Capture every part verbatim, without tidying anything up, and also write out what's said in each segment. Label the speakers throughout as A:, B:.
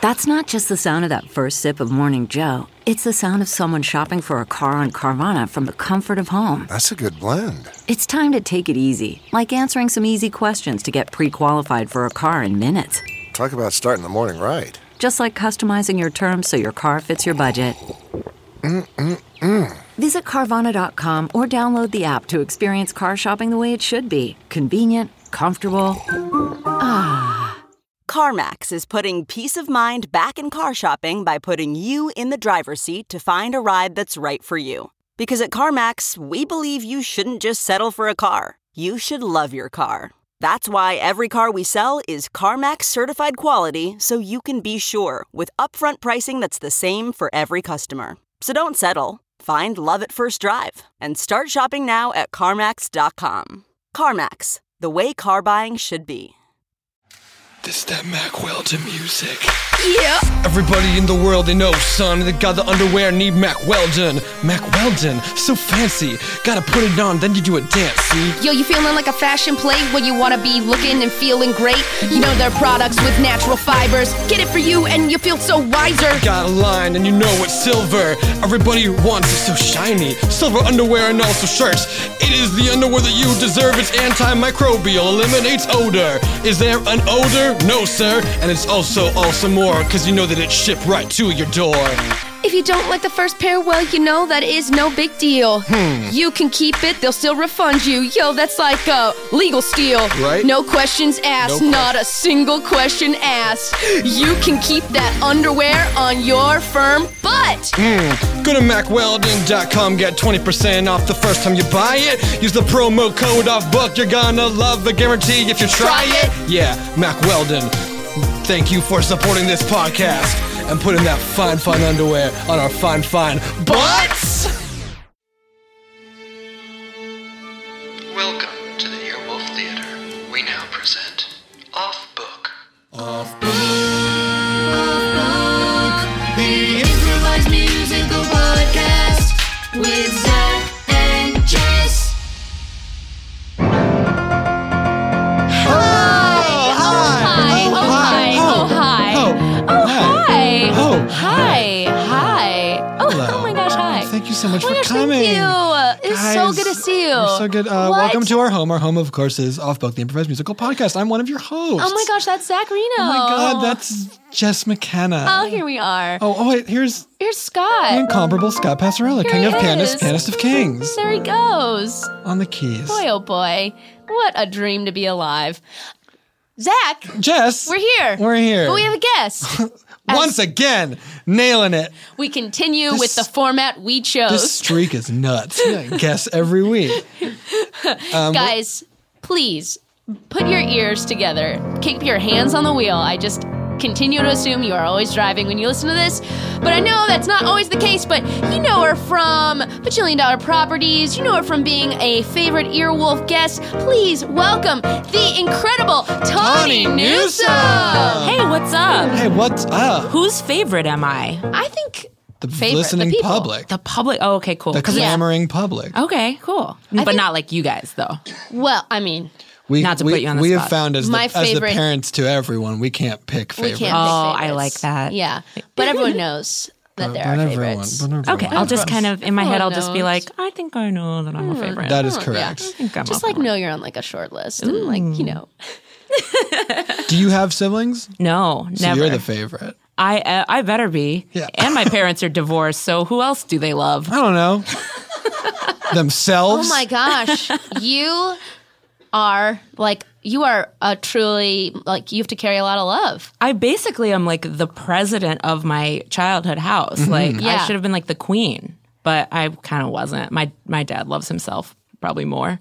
A: That's not just the sound of that first sip of Morning Joe. It's the sound of someone shopping for a car on Carvana from the comfort of home.
B: That's a good blend.
A: It's time to take it easy, like answering some easy questions to get pre-qualified for a car in minutes.
B: Talk about starting the morning right.
A: Just like customizing your terms so your car fits your budget.
B: Mm-mm-mm.
A: Visit Carvana dot com or download the app to experience car shopping the way it should be. Convenient, comfortable. Ah.
C: CarMax is putting peace of mind back in car shopping by putting you in the driver's seat to find a ride that's right for you. Because at CarMax, we believe you shouldn't just settle for a car. You should love your car. That's why every car we sell is CarMax certified quality, so you can be sure with upfront pricing that's the same for every customer. So don't settle. Find love at first drive and start shopping now at CarMax dot com. CarMax, the way car buying should be.
D: This that Mack Weldon music.
E: Yeah.
D: Everybody in the world, they know, son. They got the underwear, need Mack Weldon. Mack Weldon, so fancy. Gotta put it on, then you do a dance, see?
E: Yo, you feeling like a fashion plate where you wanna be looking and feeling great? You know their products with natural fibers. Get it for you and you feel so wiser.
D: Got a line and you know it's silver. Everybody wants it so shiny. Silver underwear and also shirts. It is the underwear that you deserve. It's antimicrobial, eliminates odor. Is there an odor? No, sir. And it's also awesome more, cause you know that it's shipped right to your door.
E: If you don't like the first pair, well, you know that is no big deal.
D: Hmm.
E: You can keep it, they'll still refund you. Yo, that's like uh, legal steal.
D: Right?
E: No questions asked,
D: No
E: not a single question asked. You can keep that underwear on your firm butt.
D: Hmm. Go to Mack Weldon dot com, get twenty percent off the first time you buy it. Use the promo code OFFBOOK, you're gonna love the guarantee if you try,
E: Try it.
D: Yeah, Mack Weldon. Thank you for supporting this podcast and putting that fine, fine underwear on our fine, fine butts!
F: Welcome to the Earwolf Theater. We now present Off Book.
G: Off Book. The improvised musical podcast with Zach and Jess.
E: Hi, hi. Oh,
D: Hello.
E: oh my gosh, hi.
D: Thank you so much
E: oh my
D: for
E: gosh,
D: coming.
E: Thank you. It's
D: Guys,
E: so good to see you.
D: You're so good. Uh,
E: What?
D: welcome to our home. Our home, of course, is Off Book, the improvised musical podcast. I'm one of your hosts.
E: Oh my gosh, that's Zach Reno.
D: Oh my God, that's Jess McKenna.
E: Oh, here we are.
D: Oh, oh wait, here's
E: Here's Scott.
D: the incomparable Scott Passarella,
E: Here
D: king
E: he
D: of pianists,
E: is.
D: pianist of kings,
E: There he goes.
D: on the keys.
E: Boy, oh boy. What a dream to be alive. Zach,
D: Jess,
E: we're here.
D: We're here.
E: But we have a guest.
D: Once again, nailing it.
E: We continue
D: This-
E: with the format we chose.
D: This streak is nuts. I guess every week. Um,
E: Guys, please put your ears together. Keep your hands on the wheel. I just continue to assume you are always driving when you listen to this. But I know that's not always the case, but you know her from Bajillion Dollar Properties. You know her from being a favorite Earwolf guest. Please welcome the incredible Tawny
D: Tawny Newsome.
E: Newsome.
H: Hey, what's up?
D: Hey, what's up?
H: Whose favorite am I?
E: I think
D: The
E: favorite,
D: listening
E: the people.
D: public.
H: The public. Oh, okay, cool.
D: The
H: 'Cause it's-
D: clamoring public.
H: Okay, cool. but
E: think-
H: not like you guys, though.
E: Well, I mean,
D: We,
H: Not to
D: we,
H: put you on the
D: we have
H: spot.
D: found as the,
E: My
D: as the
E: favorite-
D: parents to everyone, we can't pick
E: we
D: favorites.
E: can't
H: Oh,
E: pick
H: I
E: favorites.
H: like that.
E: Yeah, but everyone knows that
D: But-
E: there
D: but
E: are
D: everyone,
E: favorites.
D: but everyone.
H: Okay, I'll just kind of, in my head, I'll just be
E: knows.
H: like, I think I know that I'm a favorite.
D: That is
E: Oh,
D: correct.
E: yeah.
H: I think I'm
E: Just
H: up
E: like
H: on it.
E: know you're on like a short list and like, you know.
D: Do you have siblings?
H: No,
D: So
H: never.
D: you're the favorite.
H: I uh, I better be.
D: Yeah.
H: And my parents are divorced, so who else do they love?
D: I don't know. Themselves?
E: Oh my gosh. You are like, you are a truly, like, you have to carry a lot of love.
H: I basically am like the president of my childhood house. Like,
E: Yeah.
H: I should have been like the queen, but I kind of wasn't. My my dad loves himself probably more.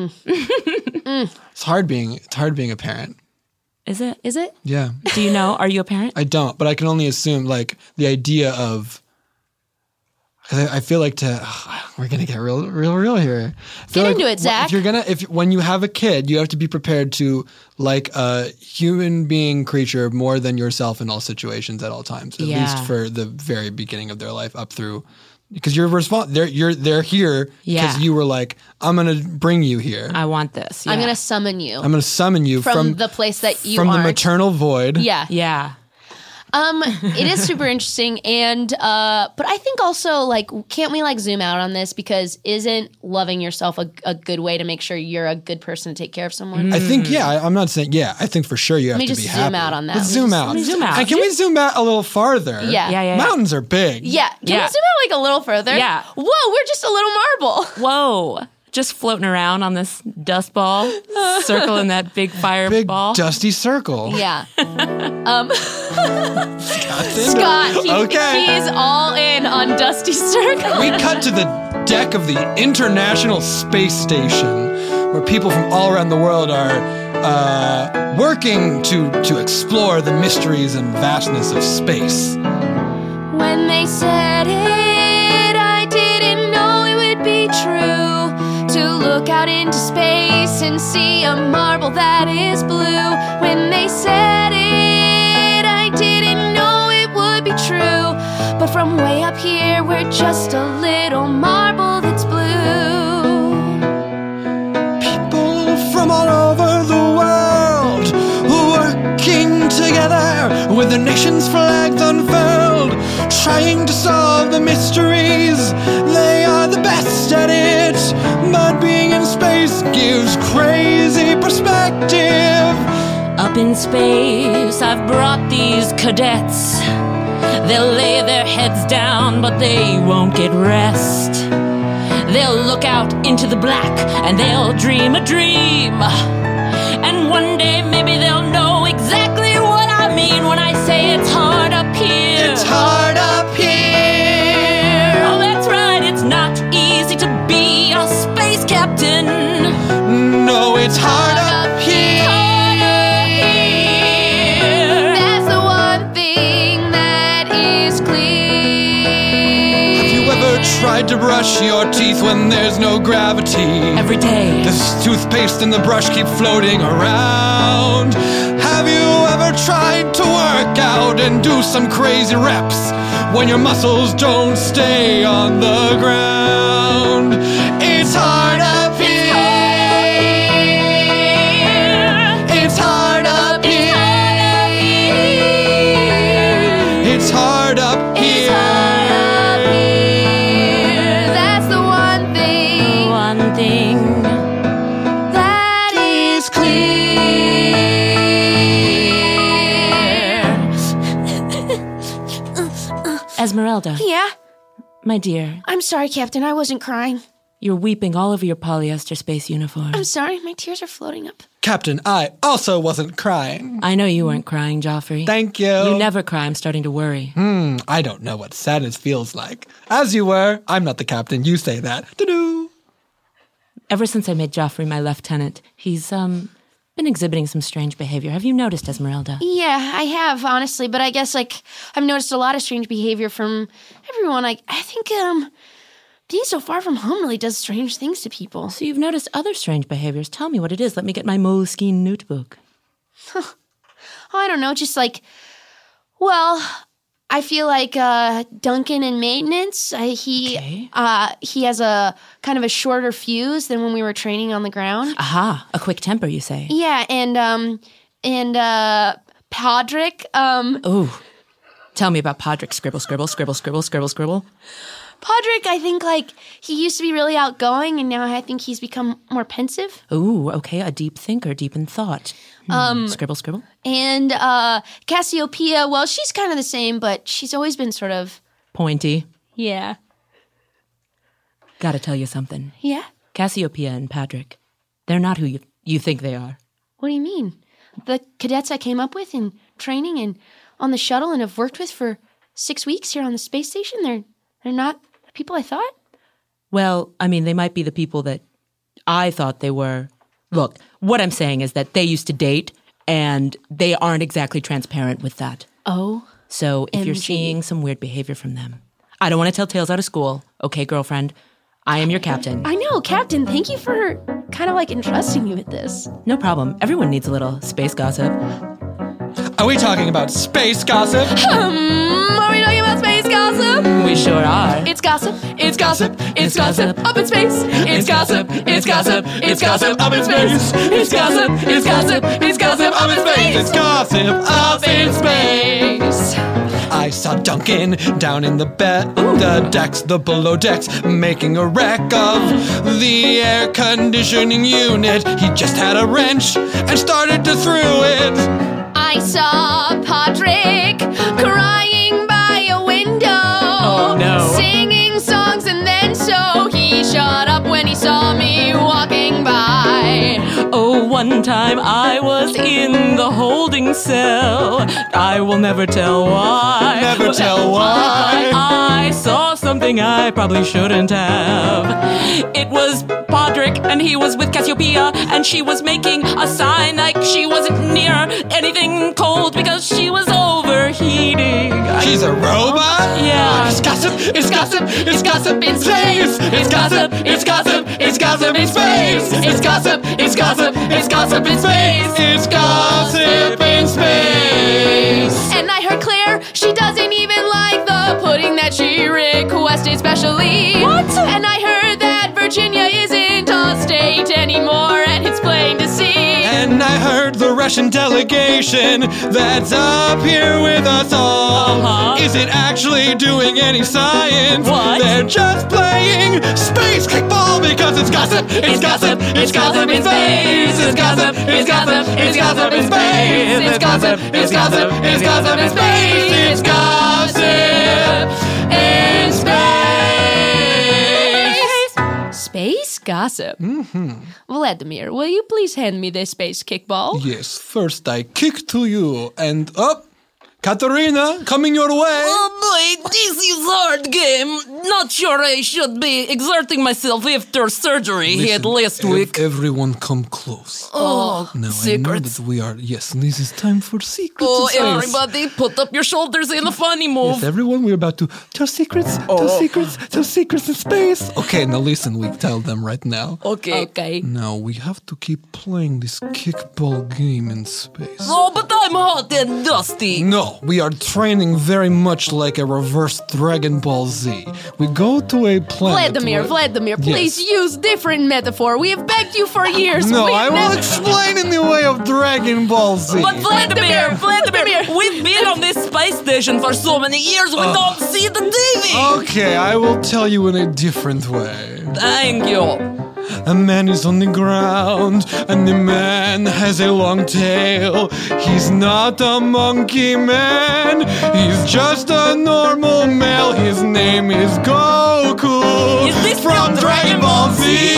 D: It's hard being it's hard being a parent.
H: Is it?
E: Is it?
D: Yeah.
H: Do you know? Are you a parent?
D: I don't, but I can only assume like the idea of 'cause I, I feel like to we're gonna get real real real here. I feel
E: Get
D: like
E: into it,
D: wh-
E: Zach.
D: If you're gonna if when you have a kid, you have to be prepared to like a human being creature more than yourself in all situations at all times. At
H: Yeah.
D: least for the very beginning of their life up through because you're respons- they're you're they're here because
H: Yeah.
D: you were like, I'm gonna bring you here.
H: I want this.
E: I'm
H: yeah.
E: going to summon you
D: I'm gonna summon you
E: from,
D: from
E: the place that you
D: from
E: aren't.
D: the maternal void.
E: Yeah.
H: Yeah.
E: Um, it is super interesting, and uh, but I think also like, can't we like zoom out on this, because isn't loving yourself a, a good way to make sure you're a good person to take care of someone?
D: I think, yeah, I- I'm not saying, yeah, I think for sure you have
E: me
D: to
E: just
D: be
E: zoom
D: happy.
E: out on that.
D: Let's
E: Let me
D: zoom
E: just-
D: out.
E: let me
H: zoom out.
D: And can we zoom out a little farther?
E: Yeah.
H: Yeah, yeah, yeah.
D: Mountains are big.
E: Yeah, can
H: Yeah.
E: we zoom out like a little further?
H: Yeah.
E: Whoa, we're just a little marble.
H: Whoa. Just floating around on this dust ball, circling that big fireball.
D: Big dusty circle.
E: Yeah. um,
D: Scott's
E: Scott, he,
D: Okay.
E: he's all in on Dusty Circle.
D: We cut to the deck of the International Space Station, where people from all around the world are uh, working to, to explore the mysteries and vastness of space.
E: When they said it, I didn't know it would be true. To look out into space and see a marble that is blue. When they said it, I didn't know it would be true. But from way up here, we're just a little marble that's blue.
D: People from all over the world working together with the nation's flags unfurled, trying to solve the mysteries. They are the best at it, but being in space gives crazy perspective.
H: Up in space, I've brought these cadets. They'll lay their heads down, but they won't get rest. They'll look out into the black, and they'll dream a dream. And one day, maybe they'll know exactly what I mean when I say it's hard up here.
D: It's hard up here.
H: Oh, that's right, it's not easy to be a space captain.
D: No, it's hard up here.
H: Hard up here.
E: That's the one thing that is clear.
D: Have you ever tried to brush your teeth when there's no gravity?
H: Every day.
D: The toothpaste and the brush keep floating around. Have you ever tried to work out and do some crazy reps when your muscles don't stay on the ground? It's hard up here. It's hard up here. It's hard up here.
E: That's the one thing
H: One thing.
E: that is clear.
H: Esmeralda,
E: Yeah,
H: my dear,
E: I'm sorry, Captain. I wasn't crying.
H: you're weeping all over your polyester space uniform.
E: I'm sorry. My tears are floating up.
D: Captain, I also wasn't crying.
H: I know you weren't crying, Joffrey.
D: Thank you.
H: You never cry. I'm starting to worry.
D: Hmm, I don't know what sadness feels like. As you were, I'm not the captain. You say that. Do-do.
H: Ever since I made Joffrey my lieutenant, he's, um, been exhibiting some strange behavior. Have you noticed, Esmeralda?
E: Yeah, I have, honestly, but I guess, like, I've noticed a lot of strange behavior from everyone. I, I think, um, being so far from home really does strange things to people.
H: So you've noticed other strange behaviors. Tell me what it is. Let me get my Moleskine notebook.
E: Oh, I don't know, just like, well, I feel like uh, Duncan in maintenance, uh, he
H: Okay.
E: uh, he has a kind of a shorter fuse than when we were training on the ground.
H: Aha, a quick temper, you say.
E: Yeah, and um, and uh, Podrick, um,
H: Ooh. Tell me about Podrick. Scribble, scribble, scribble, scribble, scribble, scribble.
E: Podrick, I think like he used to be really outgoing, and now I think he's become more pensive.
H: Ooh, okay, a deep thinker, deep in thought. Hmm,
E: Um,
H: scribble, scribble.
E: And uh, Cassiopeia, well, she's kind of the same, but she's always been sort of
H: Pointy.
E: yeah,
H: Gotta tell you something.
E: yeah.
H: Cassiopeia and Podrick, they're not who you, you think they are.
E: What do you mean? The cadets I came up with in training and on the shuttle and have worked with for six weeks here on the space station, they're they're not the people I thought?
H: Well, I mean, they might be the people that I thought they were. Look, what I'm saying is that they used to date, and they aren't exactly transparent with that.
E: Oh.
H: So if you're
E: M G.
H: seeing some weird behavior from them, I don't want to tell tales out of school. Okay, girlfriend, I am your captain.
E: I know, Captain, thank you for kind of like entrusting me with this.
H: No problem. Everyone needs a little space gossip.
D: Are we talking about space gossip?
E: Um, are we talking about space gossip?
H: We sure are.
E: It's gossip, it's gossip, it's gossip up in space. It's gossip, it's gossip, it's gossip up in space. It's gossip, it's gossip, it's gossip up in space.
D: It's gossip up in space. saw Duncan down in the bed, the decks, the below decks, making a wreck of the air conditioning unit. He just had a wrench and started to throw it.
E: I saw Patrick crying by a window,
H: Oh, no.
E: singing songs, and then so he shut up when he saw me walking by.
H: Oh, one time I was in the holding cell. I will never tell why.
D: Never tell why.
H: I saw something I probably shouldn't have. It was Podrick, and he was with Cassiopeia, and she was making a sign like she wasn't near anything cold because she was overheating.
D: She's a robot?
H: Yeah.
D: It's gossip, it's gossip, it's gossip in space. It's gossip, it's gossip, it's gossip in space. It's gossip, it's gossip, it's gossip in space. It's gossip in space.
E: And I heard Claire, she doesn't even like the pudding that she requested specially.
H: What?
E: And I heard that Virginia isn't a state anymore, and it's plain to see.
D: And I heard the Russian delegation that's up here with us all
H: Uh-huh.
D: isn't actually doing any science.
H: What?
D: They're just playing space kickball because it's gossip, it's gossip, it's gossip in space. It's gossip, it's gossip, it's gossip in space. It's gossip, it's gossip, it's gossip in space. It's gossip in space.
E: Space gossip. Mm-hmm. Vladimir, will you please hand me this space kickball?
D: Yes, first I kick to you and up. Katerina, coming your way.
H: Oh boy, this is hard game. Not sure I should be exerting myself after surgery he had last
D: ev-
H: week.
D: Everyone come close.
H: Oh,
D: Now
H: secrets.
D: I know that we are, yes, this is time for secrets.
H: Oh,
D: of space.
H: everybody, put up your shoulders in a funny move.
D: Yes, everyone, we're about to tell secrets, tell secrets, tell secrets in space. Okay, now listen, we tell them right now.
H: Okay.
E: Okay.
D: Now we have to keep playing this kickball game in space.
H: Oh, but I'm hot and dusty.
D: No, we are training very much like a reverse Dragon Ball Z. We go to a planet.
E: Vladimir,
D: where-
E: Vladimir, please
D: Yes.
E: use different metaphor. We have begged you for years.
D: No,
E: We've
D: I will
E: never-
D: explain in the way of Dragon Ball Z.
H: But Vladimir, Vladimir,
E: Vladimir.
H: we've been on this space station for so many years, we don't see the T V.
D: Okay, I will tell you in a different way.
H: Thank you.
D: A man is on the ground, and the man has a long tail. He's not a monkey man, he's just a normal male. His name is Goku
H: Is this
D: from
H: not
D: Dragon Ball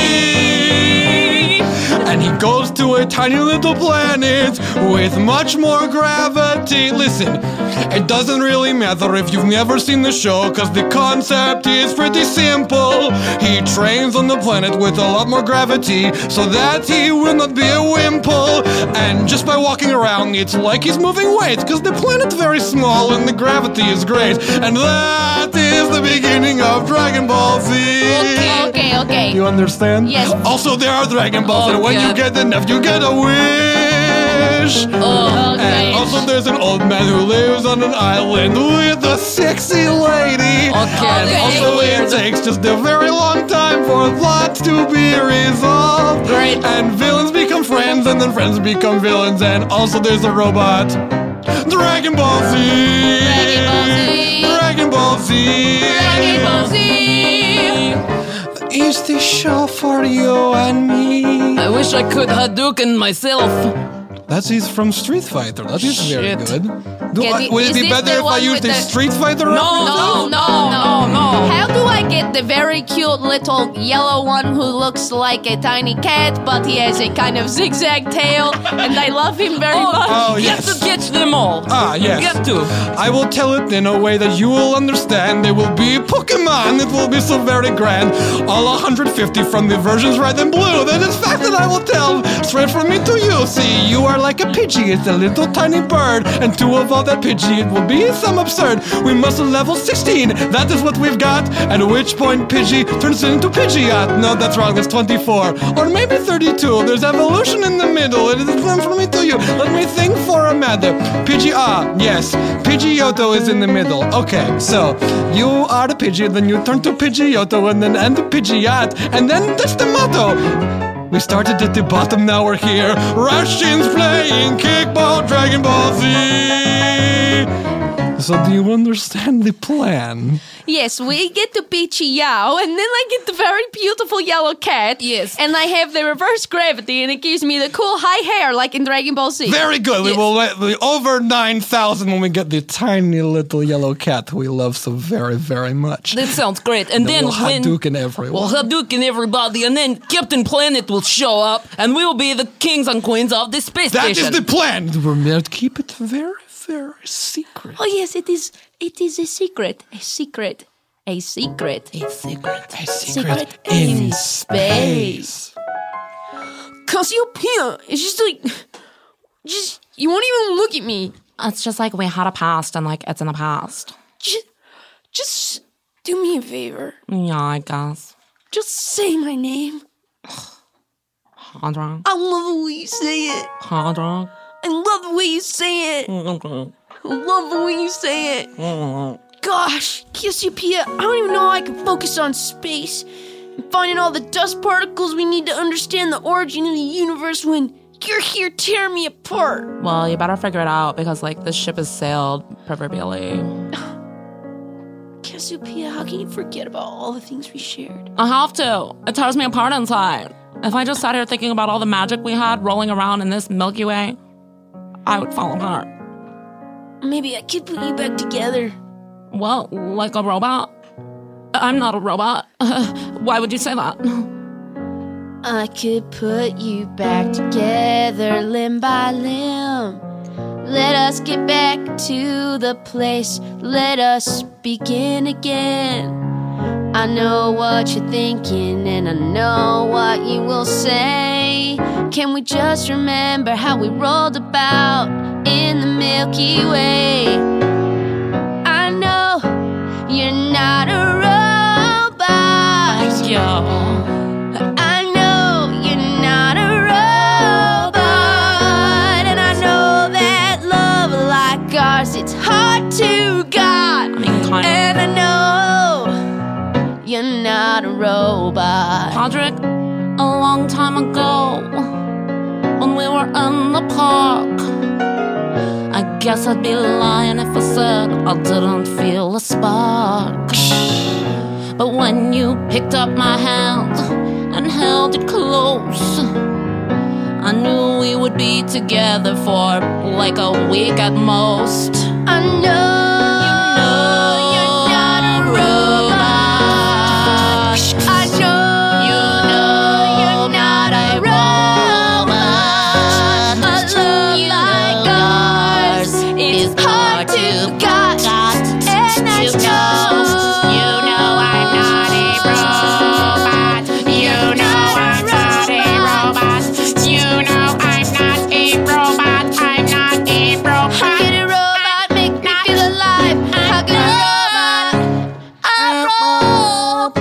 D: Z. And he goes to a tiny little planet with much more gravity. Listen, it doesn't really matter if you've never seen the show, cause the concept is pretty simple. He trains on the planet with a lot more gravity so that he will not be a wimple. And just by walking around, it's like he's moving weight, cause the planet's very small and the gravity is great. And that is the beginning of Dragon Ball Z.
E: Okay, okay, okay.
D: You understand?
E: Yes.
D: Also, there are Dragon Balls, and when
H: Okay.
D: you get enough, you get a wish.
E: Oh, okay.
D: And also, there's an old man who lives on an island with a sexy lady.
H: Okay.
D: And
E: Okay.
D: also, it takes just a very long time for plots to be resolved.
H: Great.
D: And villains become friends, and then friends become villains. And also, there's a robot. Dragon Ball Z.
E: Dragon Ball Z.
D: Dragon Ball Z.
E: Dragon Ball Z.
D: Is this show for you and me?
H: I wish I could Hadouken myself.
D: That is from Street Fighter. That is very
H: Shit.
D: good. Do
E: Can
D: I,
E: you-
D: would it
E: is
D: be
E: this
D: better
E: the
D: if I
E: one
D: used
E: with
D: the
E: the-
D: Street Fighter
H: No,
D: reference?
H: no, no, no, no.
E: How do I get the very cute little yellow one who looks like a tiny cat, but he has a kind of zigzag tail, and I love him very
H: Oh,
E: much?
D: Oh,
H: you
D: yes.
H: have to catch them all.
D: Ah, yes.
H: Get to.
D: I will tell it in a way that you will understand. They will be Pokemon. It will be so very grand. All one hundred fifty from the versions red and blue. That is fact that I will tell straight from me to you. See, you are like a Pidgey. It's a little tiny bird. And to evolve that Pidgey, it will be some absurd. We must level sixteen. That is what we've got. At which point Pidgey turns into Pidgeot. No, that's wrong. That's twenty-four. Or maybe thirty-two. There's evolution in the middle. It is from, from me to you. Let me think for a minute. Pidgey, ah, yes. Pidgeotto is in the middle. Okay, so you are the Pidgey, then you turn to Pidgeotto, and then end to Pidgeot. And then that's the motto. We started at the bottom, now we're here. Russians playing kickball, Dragon Ball Z. so do you understand the plan?
E: Yes, we get the beachy Yao, and then I get the very beautiful yellow cat.
H: Yes.
E: And I have the reverse gravity, and it gives me the cool high hair like in Dragon Ball Z.
D: Very good.
E: Yes.
D: We will let the over nine thousand when we get the tiny little yellow cat we love so very, very much.
H: That sounds great. And then
D: we'll
H: when
D: Hadouken everyone.
H: we'll Hadouken everybody, and then Captain Planet will show up, and we'll be the kings and queens of the space
D: That
H: station.
D: is the plan. We're to keep it very, very secret.
E: Oh yes, it is. It is a secret. A secret. A secret.
H: A secret.
D: A
E: Secret
D: in
E: in
D: space.
E: Cassiopeia is just like, just you won't even look at me.
H: It's just like we had a past, and like it's in the past.
E: Just, just do me a favor.
H: Yeah, I guess.
E: Just say my name.
H: Hadron.
E: I love the way you say it.
H: Hadron.
E: I love the way you say it. I love the way you say it. Gosh, Cassiopeia, I don't even know how I can focus on space and finding all the dust particles we need to understand the origin of the universe when you're here tearing me apart.
H: Well, you better figure it out because, like, this ship has sailed, proverbially.
E: Cassiopeia, how can you forget about all the things we shared?
H: I have to. It tears me apart inside. If I just sat here thinking about all the magic we had rolling around in this Milky Way, I would fall apart.
E: Maybe I could put you back together.
H: Well, like a robot? I'm not a robot. Why would you say that?
E: I could put you back together limb by limb. Let us get back to the place. Let us begin again. I know what you're thinking and I know what you will say. Can we just remember how we rolled about in the Milky Way? I know you're not a robot.
H: Yo.
E: I know you're not a robot. And I know that love like ours, it's hard to guard.
H: I mean, kind of.
E: And I know you're not a robot.
H: Patrick, a long time ago, when we were in the park, I guess I'd be lying if I said I didn't feel a spark. But when you picked up my hand and held it close, I knew we would be together for like a week at most.
E: I know you're not a robot. I know you're not a robot. A love like ours is hard to got, and I know you know I'm not a robot. You know I'm not a robot. You know I'm not a robot. I'm not a robot. How can a robot make me feel alive? How can a robot? A robot.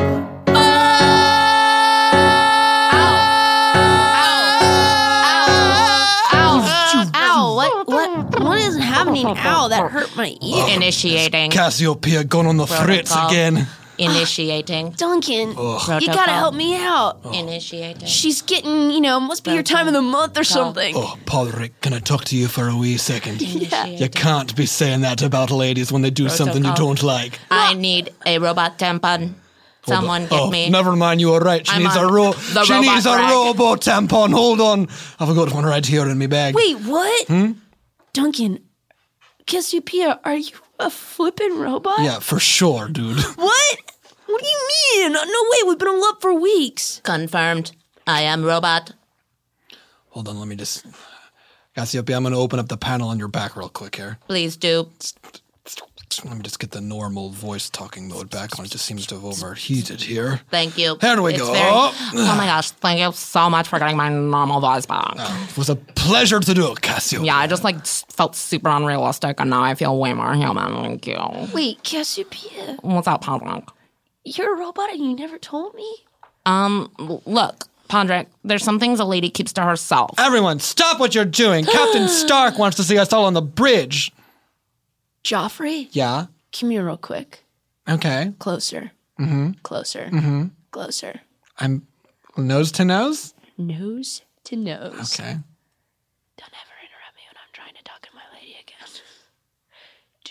E: Ow! Ow! Ow! What? What? What is happening? Ow! That hurt my ear.
H: Initiating.
D: Cassiopeia gone on the fritz
H: Protocol.
D: again.
H: Initiating.
E: Duncan, you
H: Protocol.
E: gotta help me out.
H: Initiating.
E: She's getting, you know, must be your time of the month or something.
D: Oh, Podrick, can I talk to you for a wee second?
E: Yeah.
D: You can't be saying that about ladies when they do something you
H: Protocol.
D: don't like.
H: I need a robot tampon. Someone get
D: oh,
H: me.
D: never mind, you are right. She
H: I'm
D: needs a
H: on
D: ro-
H: the
D: She
H: robot
D: needs a
H: rag.
D: robo tampon. Hold on. I've got one right here in my bag.
E: Wait, what? Hmm? Duncan, Cassiopeia, are you a flippin' robot?
D: Yeah, for sure, dude.
E: What? What do you mean? No way, we've been in love for weeks.
H: Confirmed. I am robot.
D: Hold on, let me just... Cassiopeia, I'm going to open up the panel on your back real quick here.
H: Please do.
D: Let me just get the normal voice talking mode back on. It just seems to have overheated here.
H: Thank you.
D: There we
H: It's
D: go.
H: very- oh my gosh, thank you so much for getting my normal voice back.
D: It was a pleasure to do it, Cassiopeia.
H: Yeah, I just like s- felt super unrealistic, and now I feel way more human. Thank you.
E: Wait, Cassiopeia,
H: What's up, Patrick?
E: you're a robot and you never told me?
H: Um, l- look, Patrick, there's some things a lady keeps to herself.
D: Everyone, stop what you're doing. Captain Stark wants to see us all on the bridge.
E: Joffrey,
D: Yeah?
E: come here real quick.
D: Okay.
E: Closer. Mm-hmm. Closer. Mm-hmm. Closer.
D: I'm nose to nose?
E: Nose to nose.
D: Okay.
E: Don't ever interrupt me when I'm trying to talk to my lady again. Do not ever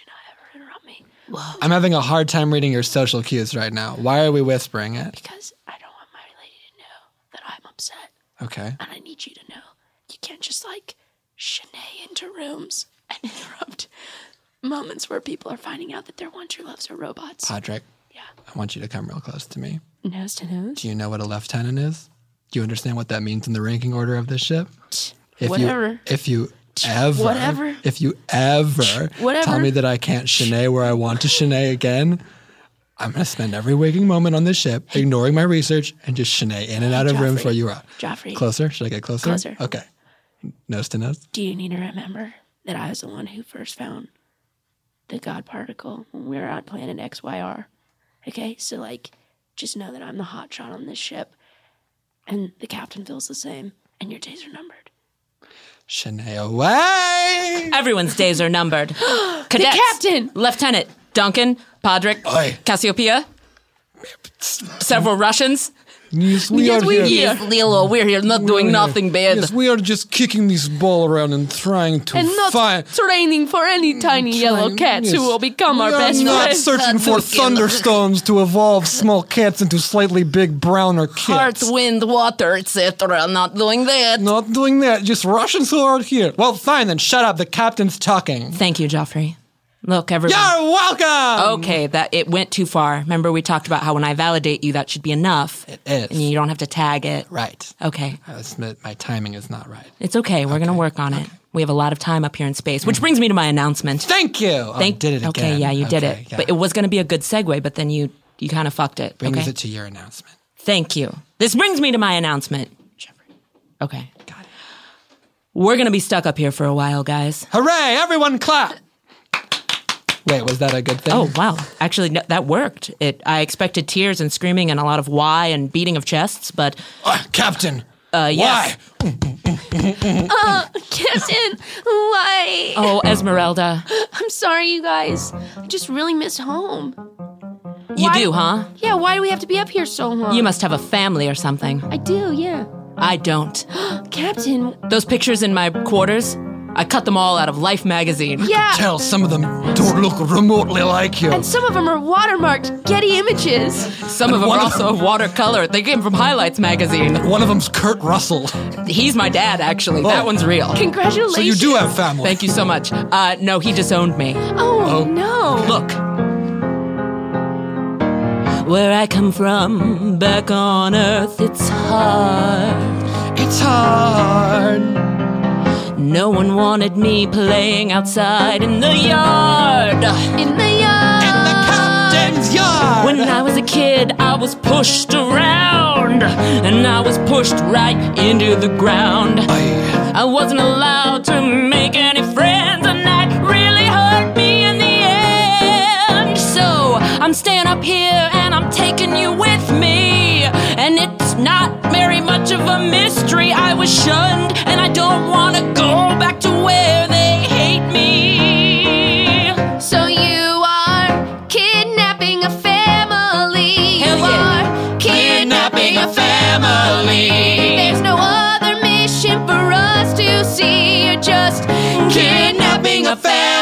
E: interrupt me.
D: I'm having a hard time reading your social cues right now. Why are we whispering it?
E: Because I don't want my lady to know that I'm upset.
D: Okay.
E: And I need you to know you can't just, like, shenay into rooms and interrupt moments where people are finding out that their one true loves are robots.
D: Podrick,
E: Yeah.
D: I want you to come real close to me.
E: Nose to nose?
D: Do you know what a lieutenant is? Do you understand what that means in the ranking order of this ship? If
E: Whatever.
D: You, if you ever,
E: Whatever.
D: if you ever
E: Whatever.
D: tell me that I can't shenay where I want to shenay again, I'm going to spend every waking moment on this ship ignoring my research and just shenay in and out of rooms
E: Joffrey.
D: where you are.
E: Joffrey.
D: Closer? Should I get closer?
E: Closer.
D: Okay. Nose to nose.
E: Do you need to remember that I was the one who first found the God particle when we were on planet X Y R? Okay, so, like, just know that I'm the hot shot on this ship, and the captain feels the same, and your days are numbered.
D: Shenay away!
H: Everyone's days are numbered. Cadets,
E: captain!
H: Lieutenant Duncan, Podrick,
D: Oi.
H: Cassiopeia, several Russians.
D: Yes, we
E: Yes,
D: are
E: we
D: here.
E: here.
H: Yes, Lilo, we're here not doing
D: We're here.
H: nothing bad.
D: Yes, we are just kicking this ball around and trying to
E: And not
D: find...
E: training for any tiny yellow cats who
D: Yes.
E: will become our
D: We are
E: best
D: not
E: friends.
D: searching for thunderstorms to evolve small cats into slightly big browner
H: Heart,
D: cats.
H: wind, water, et cetera. Not doing that.
D: Not doing that. Just Russians who are here. Well, fine then. Shut up. The captain's talking.
H: Thank you, Joffrey. Look, everyone.
D: You're welcome.
H: Okay, that it went too far. Remember, we talked about how when I validate you, that should be enough.
D: It is.
H: And you don't have to tag it.
D: Right.
H: Okay.
D: I admit my timing is not right.
H: It's okay. We're going to work on it. We have a lot of time up here in space, which brings me to my announcement.
D: Thank you. Oh, I
H: Thank
D: did it again.
H: Okay, yeah, you did
D: Okay,
H: it.
D: yeah.
H: But it was going to be a good segue, but then you you kind of fucked it.
D: Brings
H: okay?
D: it to your announcement.
H: Thank you. This brings me to my announcement.
D: Jeffrey.
H: Okay.
D: Got it.
H: We're going to be stuck up here for a while, guys.
D: Hooray! Everyone clap. Wait, was that a good thing?
H: Oh, wow. Actually, no, that worked. It. I expected tears and screaming and a lot of why and beating of chests, but
D: Uh, Captain.
H: uh, yes.
D: Why?
E: Uh, Captain, why?
H: Oh, Esmeralda.
E: I'm sorry, you guys. I just really miss home.
H: You
E: Why-
H: do, huh?
E: Yeah, why do we have to be up here so long?
H: You must have a family or something.
E: I do, yeah.
H: I don't.
E: Captain,
H: Those pictures in my quarters, I cut them all out of Life magazine.
E: yeah.
D: Tell some of them don't look remotely like you.
E: And some of them are watermarked Getty Images.
H: Some of them
D: one
H: are
D: of
H: also watercolor. They came from Highlights magazine.
D: One of them's Kurt Russell.
H: He's my dad, actually. That
D: Oh.
H: one's real.
E: Congratulations.
D: So you do have family.
H: Thank you so much. Uh, no, he disowned me.
E: Oh, no.
H: Look. Where I come from, back on Earth, it's hard.
D: It's hard.
H: No one wanted me playing outside in the yard.
E: In the yard.
D: In the captain's yard.
H: When I was a kid, I was pushed around, and I was pushed right into the ground.
D: Aye.
H: I wasn't allowed to make any friends, and that really hurt me in the end. So I'm staying up here, and I'm taking you with me. And it's not very much of a mystery. I was shunned, and I don't want to go back to where they hate me.
E: So you are kidnapping a family.
H: Hell
E: you
H: yeah.
E: are kidnapping a family. There's no other mission for us to see. You're just kidnapping a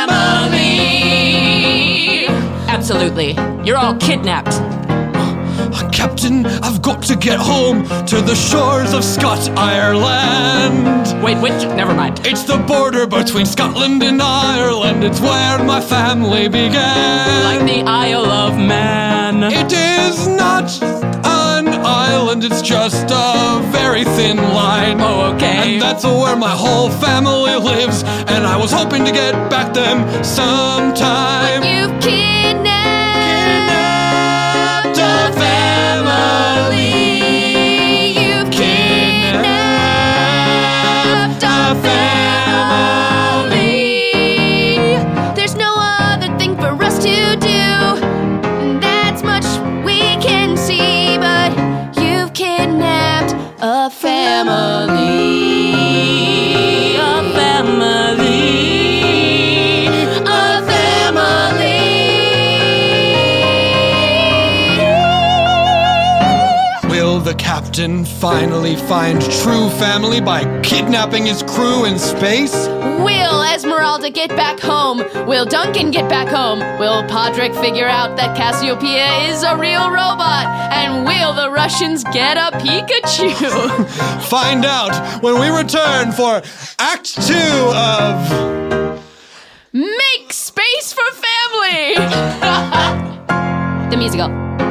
E: family.
H: Absolutely. You're all kidnapped.
D: Captain, I've got to get home to the shores of Scott, Ireland.
H: Wait, wait, never mind.
D: It's the border between Scotland and Ireland. It's where my family began.
H: Like the Isle of Man.
D: It is not an island, it's just a very thin line.
H: Oh, okay.
D: And that's where my whole family lives. And I was hoping to get back them sometime.
E: You've kidnapped
D: Kidnapped a family.
E: You've kidnapped a family. There's no other thing for us to do. That's much we can see, but you've kidnapped a family.
H: A family.
E: A family.
D: Will the captain finally find true family by kidnapping his crew in space?
E: Will Esmeralda get back home? Will Duncan get back home? Will Podrick figure out that Cassiopeia is a real robot? And will the Russians get a Pikachu?
D: Find out when we return for Act Two of
E: Make Space for Family! The musical.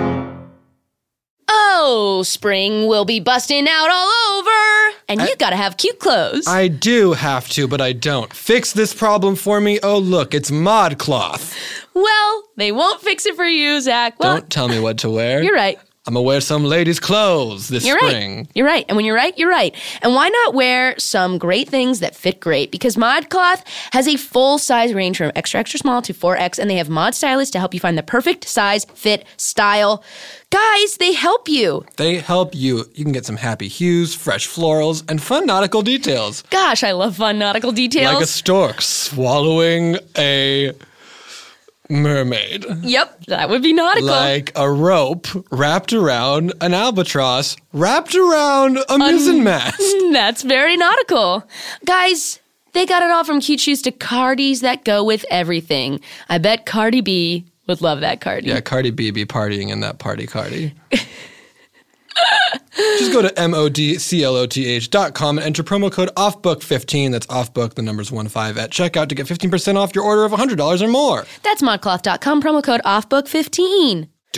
E: Oh, spring will be busting out all over, and you gotta have cute clothes.
D: I do have to, but I don't. Fix this problem for me. Oh, look, it's ModCloth.
E: Well, they won't fix it for you, Zach. Well,
D: Don't tell me what to wear.
E: You're right.
D: I'm gonna wear some ladies' clothes this
E: You're
D: spring.
E: right. You're right. And when you're right, you're right. And why not wear some great things that fit great? Because ModCloth has a full size range from extra, extra small to four X, and they have mod stylists to help you find the perfect size, fit, style. Guys, they help you.
D: They help you. You can get some happy hues, fresh florals, and fun nautical details.
E: Gosh, I love fun nautical details.
D: Like a stork swallowing a mermaid.
E: Yep, that would be nautical.
D: Like a rope wrapped around an albatross, wrapped around a mizzen mast.
E: That's very nautical. Guys, they got it all from cute shoes to cardies that go with everything. I bet Cardi B would love that Cardi.
D: Yeah, Cardi B be partying in that party Cardi. Just go to M O D C L O T H dot com and enter promo code off book fifteen. That's offbook, the numbers one five at checkout to get fifteen percent off your order of one hundred dollars or more.
E: That's modcloth dot com, promo code off book fifteen. Um,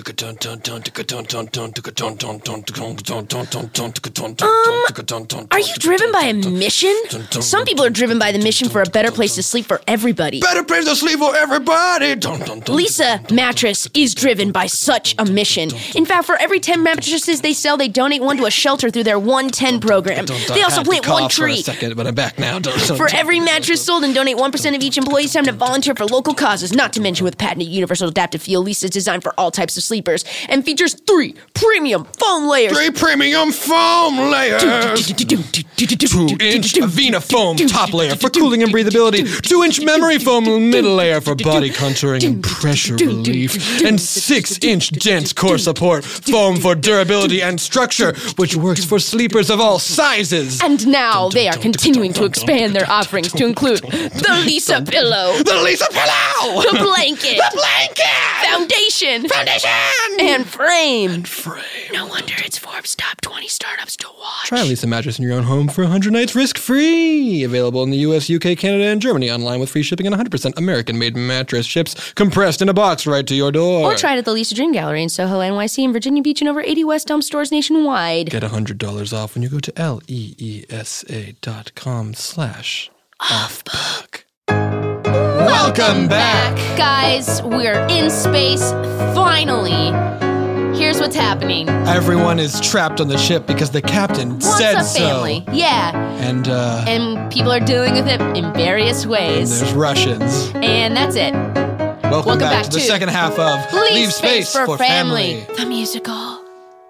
E: are you driven by a mission? Some people are driven by the mission for a better place to sleep for everybody.
D: Better place to sleep for everybody.
E: Lisa Mattress is driven by such a mission. In fact, for every ten mattresses they sell, they donate one to a shelter through their one ten program. They also plant one tree.
D: For a second, but I'm back now.
E: For every mattress sold, and donate one percent of each employee's time to volunteer for local causes, not to mention with patented universal adaptive feel, Lisa's designed for all types of sleepers and features three premium foam layers.
D: Three premium foam layers. Two-inch Avena foam top layer for cooling and breathability. Two-inch memory foam middle layer for body contouring and pressure relief. And six-inch dense core support foam for durability and structure, which works for sleepers of all sizes.
E: And now they are continuing to expand their offerings to include the Lisa Pillow.
D: The Lisa Pillow!
E: The blanket.
D: The blanket!
E: Foundation.
D: Foundation!
E: And frame.
D: And frame.
E: No wonder it's Forbes top twenty startups to watch.
D: Try a Lisa mattress in your own home for one hundred nights risk-free. Available in the U S, U K, Canada, and Germany. Online with free shipping and one hundred percent American-made mattress ships compressed in a box right to your door.
E: Or try it at the Lisa Dream Gallery in Soho, N Y C, and Virginia Beach, and over eighty West Elm stores nationwide.
D: Get one hundred dollars off when you go to L E E S A dot com slash offbook. Welcome back.
E: Guys, we're in space, finally. Here's what's happening.
D: Everyone is trapped on the ship because the captain
E: Wants
D: said
E: a family.
D: so.
E: Yeah.
D: And, uh...
E: And people are dealing with it in various
D: and
E: ways.
D: there's Russians.
E: And that's it.
D: Welcome,
E: Welcome
D: back,
E: back
D: to the
E: to
D: second half of
E: Leave Space for Family. The musical.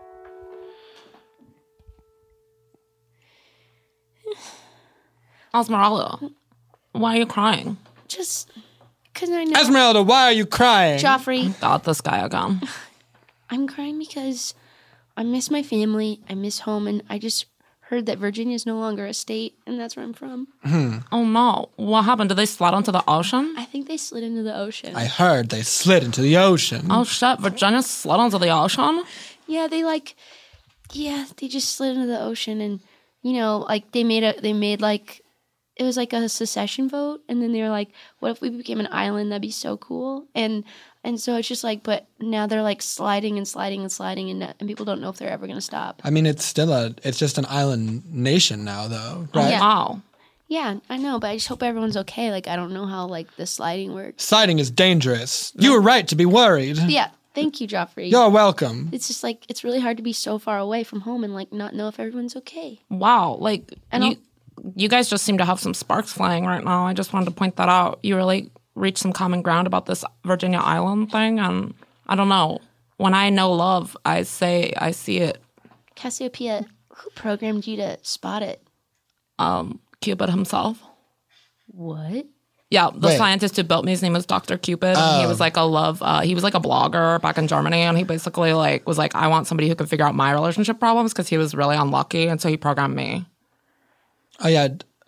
H: Esmeralda, why are you crying?
E: Just because I know.
D: Esmeralda, why are you crying?
E: Joffrey,
H: Got this guy again.
E: I'm crying because I miss my family. I miss home. And I just heard that Virginia is no longer a state. And that's where I'm from.
H: Oh no, what happened? Did they slide into the ocean?
E: I think they slid into the ocean.
D: I heard they slid into the ocean.
H: Oh shit, Virginia slid into the ocean?
E: Yeah, they like, yeah, they just slid into the ocean. And, you know, like they made a, they made like, it was like a secession vote, and then they were like, what if we became an island? That'd be so cool. And and so it's just like, but now they're like sliding and sliding and sliding, and, and people don't know if they're ever going to stop.
D: I mean, it's still a, it's just an island nation now, though, right?
E: Yeah.
H: Wow.
E: Yeah, I know, but I just hope everyone's okay. Like, I don't know how, like, the sliding works.
D: Sliding is dangerous. You were right to be worried.
E: Yeah, thank you, Joffrey.
D: You're welcome.
E: It's just like, it's really hard to be so far away from home and, like, not know if everyone's okay.
H: Wow, like,
E: And
H: you, you guys just seem to have some sparks flying right now. I just wanted to point that out. You really reached some common ground about this Virginia Island thing, and I don't know. When I know love, I say I see it.
E: Cassiopeia, who programmed you to spot it?
H: Um, Cupid himself.
E: What?
H: Yeah, the
D: Wait.
H: scientist who built me, his name was Doctor Cupid. And he was like a love, uh, he was like a blogger back in Germany, and he basically like was like, I want somebody who can figure out my relationship problems because he was really unlucky, and so he programmed me.
D: Oh, yeah.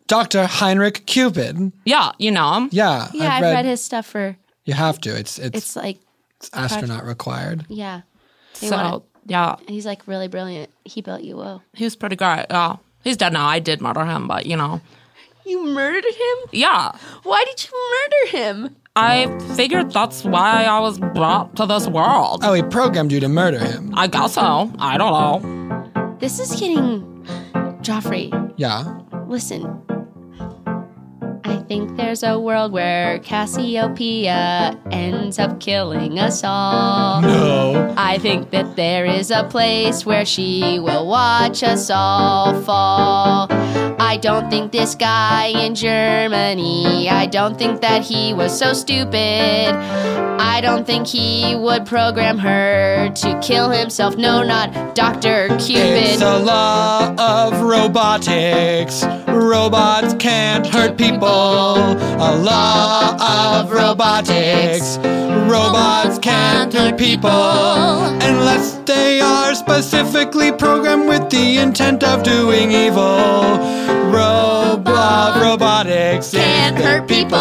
D: Doctor Heinrich Cupid.
H: Yeah, you know him.
D: Yeah.
E: Yeah, I've read, his stuff for.
D: You have to. It's it's,
E: It's like.
D: it's astronaut required.
E: Yeah. They
H: So,
E: wanna-
H: yeah,
E: he's like really brilliant. He built U O.
H: he was pretty great. Yeah. He's dead now. I did murder him, but, you know.
E: You murdered him?
H: Yeah.
E: Why did you murder him?
H: I figured that's why I was brought to this world.
D: Oh, he programmed you to murder him.
H: I guess so. I don't know.
E: This is getting. Joffrey,
D: Yeah.
E: listen. I think there's a world where Cassiopeia ends up killing us all.
D: No.
E: I think that there is a place where she will watch us all fall. I don't think this guy in Germany, I don't think that he was so stupid. I don't think he would program her to kill himself. No, not Doctor Cupid.
D: It's a law of robotics. Robots can't hurt people. A law of robotics. Robots can't hurt people unless they are specifically programmed with the intent of doing evil. Robot robotics
E: Can't hurt people.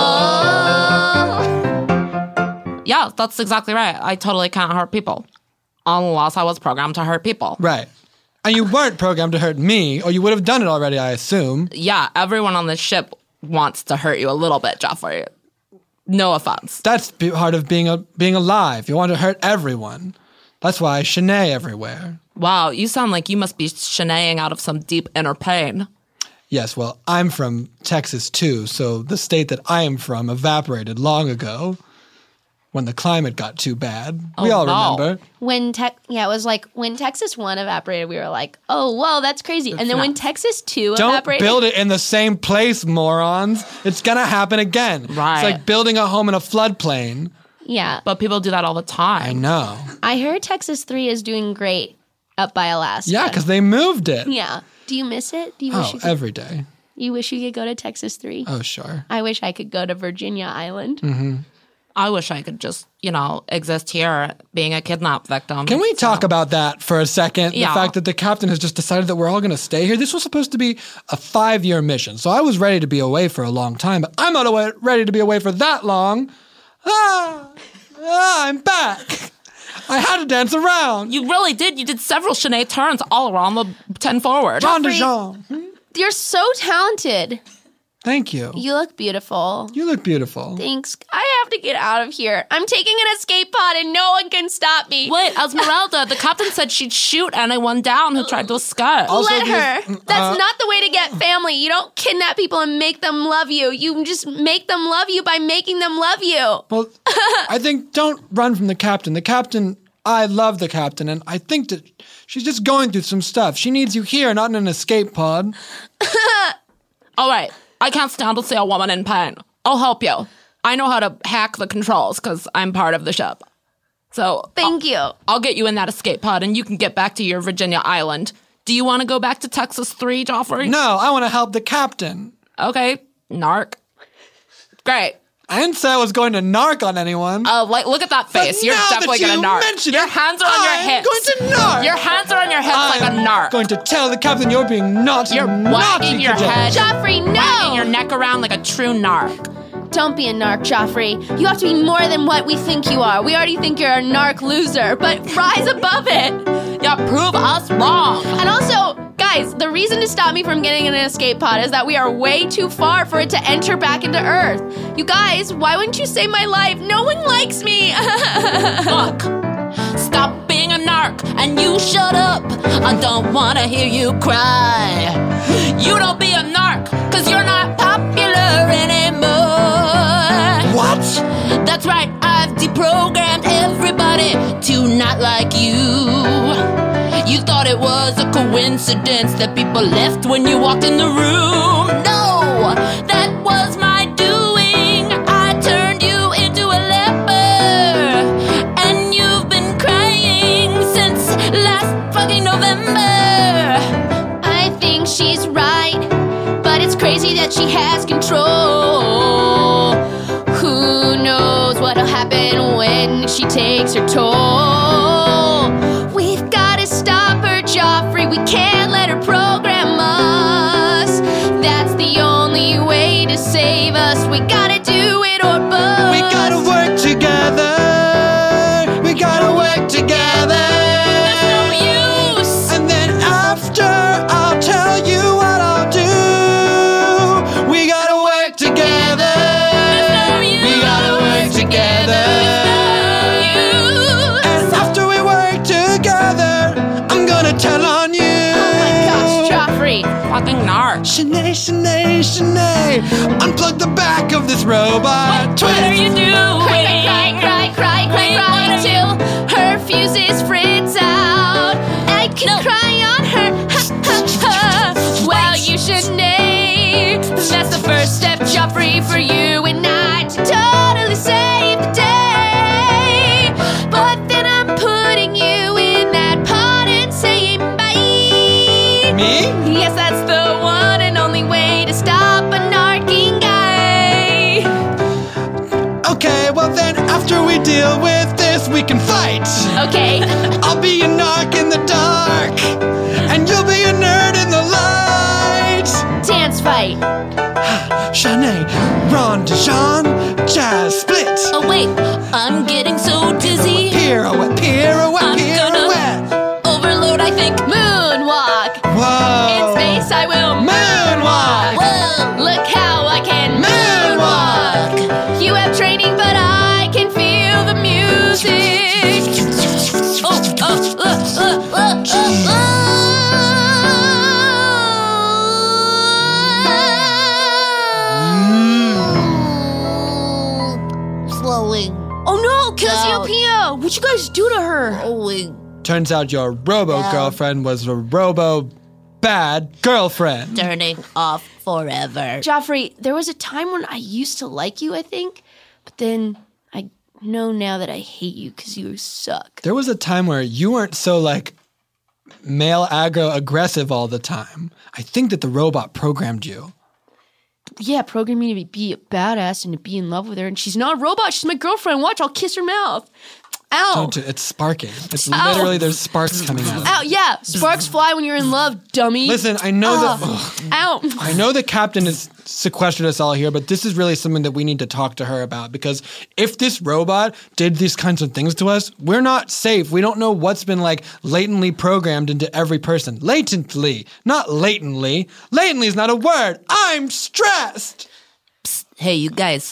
H: Yeah, that's exactly right. I totally can't hurt people. Unless I was programmed to hurt people.
D: Right. And you weren't programmed to hurt me, or you would have done it already, I assume.
H: Yeah, everyone on this ship wants to hurt you a little bit, Joffrey. No offense.
D: That's be- part of being a, being alive. You want to hurt everyone. That's why I shenay everywhere.
H: Wow, you sound like you must be shenaying out of some deep inner pain.
D: Yes, well, I'm from Texas too, so the state that I am from evaporated long ago when the climate got too bad. We
H: Oh,
D: all
H: no.
D: remember.
E: When tech, yeah, it was like when Texas one evaporated, we were like, "Oh, whoa, that's crazy!" And then when Texas two
D: Don't
E: evaporated,
D: build it in the same place, morons. It's gonna happen again.
H: Right.
D: It's like building a home in a floodplain.
E: yeah.
H: But people do that all the
D: I
H: time.
D: know.
E: I heard Texas three is doing great up by Alaska.
D: Yeah, because they moved it.
E: yeah. Do you miss it? Do you wish
D: Oh,
E: you could,
D: every day.
E: you wish you could go to Texas three?
D: Oh, sure.
E: I wish I could go to Virginia Island.
D: Mm-hmm.
H: I wish I could just, you know, exist here being a kidnap victim.
D: Can we talk about that for a second?
H: Yeah.
D: The fact that the captain has just decided that we're all going to stay here. This was supposed to be a five-year mission, so I was ready to be away for a long time, but I'm not away, ready to be away for that long. Ah, ah, I'm back. I had to dance around.
H: You really did. You did several Sinead turns all around the ten forward.
D: Jean de Jean.
E: You're so talented.
D: Thank you.
E: You look beautiful.
D: You look beautiful.
E: Thanks. I have to get out of here. I'm taking an escape pod and no one can stop me.
H: Wait, Esmeralda, the captain said she'd shoot anyone down who tried to escape.
D: Also,
E: Let
D: the-
E: her. That's
D: uh,
E: not the way to get family. You don't kidnap people and make them love you. You just make them love you by making them love you.
D: Well, I think don't run from the captain. The captain, I love the captain, and I think that she's just going through some stuff. She needs you here, not in an escape pod.
H: All right, I can't stand to see a woman in pain. I'll help you. I know how to hack the controls because I'm part of the ship. So
E: Thank you.
H: I'll get you in that escape pod and you can get back to your Virginia island. Do you want to go back to Texas three, Joffrey?
D: No, I want to help the captain.
H: Okay, narc. Great.
D: I didn't say I was going to narc on anyone.
H: Uh, like, look at that face.
D: But
H: You're
D: now
H: definitely
D: that
H: gonna
D: you
H: narc.
D: mention
H: Your
D: it,
H: hands are on your
D: I'm
H: hips.
D: going to narc.
H: Your hands are on your hips like a
D: I'm
H: narc.
D: going to tell the captain you're being naughty.
H: You're
D: naughty
H: wagging your
D: today.
H: head.
E: Joffrey, no!
H: Wagging your neck around like a true narc.
E: Don't be a narc, Joffrey. You have to be more than what we think you are. We already think you're a narc loser, but rise above it.
H: Yeah, prove us wrong.
E: And also, guys, the reason to stop me from getting in an escape pod is that we are way too far for it to enter back into Earth. You guys, why wouldn't you save my life? No one likes me.
H: Look, stop being a narc and you shut up. I don't want to hear you cry. You don't be a narc because you're not popular anymore.
D: What?
H: That's right, I've deprogrammed everybody to not like you. You thought it was a coincidence that people left when you walked in the room. No, that was my doing. I turned you into a leper, and you've been crying since last fucking November.
E: I think she's right, but it's crazy that she has control. Who knows what'll happen when she takes her toll? We've gotta stop her, Joffrey. We can't let her program us. That's the only save us. We gotta do it or bust.
D: We gotta work together. We gotta work together.
E: There's no use.
D: And then after, I'll tell you what I'll do. We gotta work together.
E: There's no use.
D: We gotta work together.
E: There's no use.
D: And after we work together, I'm gonna tell on you.
E: Oh my gosh, Joffrey.
H: Fucking narc.
D: Shanae, Shanae, Shanae, unplug the back of this robot.
H: What are you doing?
E: Cry, cry, cry, cry, cry, cry till her fuses fritz out. I can cry on her. Ha, ha, ha. Well, you should know that's the first step, Joffrey, for you and I to totally save the day. But then I'm putting you in that pot and saying bye.
D: Me?
E: Yes, that's the one and only way to stop a narking guy.
D: Okay, well then after we deal with this, we can fight.
E: Okay.
D: I'll be a narc in the dark, and you'll be a nerd in the light.
E: Dance fight.
D: Shanae, Ron, Dijon, Jazz, split.
H: Oh wait, I'm getting so dizzy.
D: Pirouette, pirouette,
H: I'm
D: pirouette.
H: gonna overload, I think.
E: Moonwalk.
D: Whoa.
E: In space I will
D: Moonwalk.
H: Whoa.
E: Look how I can
D: Moonwalk.
E: moonwalk. You have training, but I can feel the music.
H: Oh, oh, uh, uh, uh, uh, uh. Slowing.
E: Oh no, Cassiopeia! What'd you guys do to her?
H: Slowing.
D: Turns out your robo girlfriend was a robo bad girlfriend.
H: Turning off forever.
E: Joffrey, there was a time when I used to like you, I think, but then I know now that I hate you because you suck.
D: There was a time where you weren't so like male aggro aggressive all the time. I think that the robot programmed you.
E: Yeah, program me to be a badass and to be in love with her, and she's not a robot, she's my girlfriend. Watch, I'll kiss her mouth. Ow.
D: Don't do, it's sparking. It's
E: Ow.
D: literally there's sparks coming out.
E: Ow, yeah, sparks fly when you're in love, dummy.
D: Listen, I know that
E: Ugh. Ow.
D: I know the captain has sequestered us all here, but this is really something that we need to talk to her about, because if this robot did these kinds of things to us, we're not safe. We don't know what's been like latently programmed into every person. Latently, not latently. Latently is not a word. I'm stressed.
H: Hey, you guys.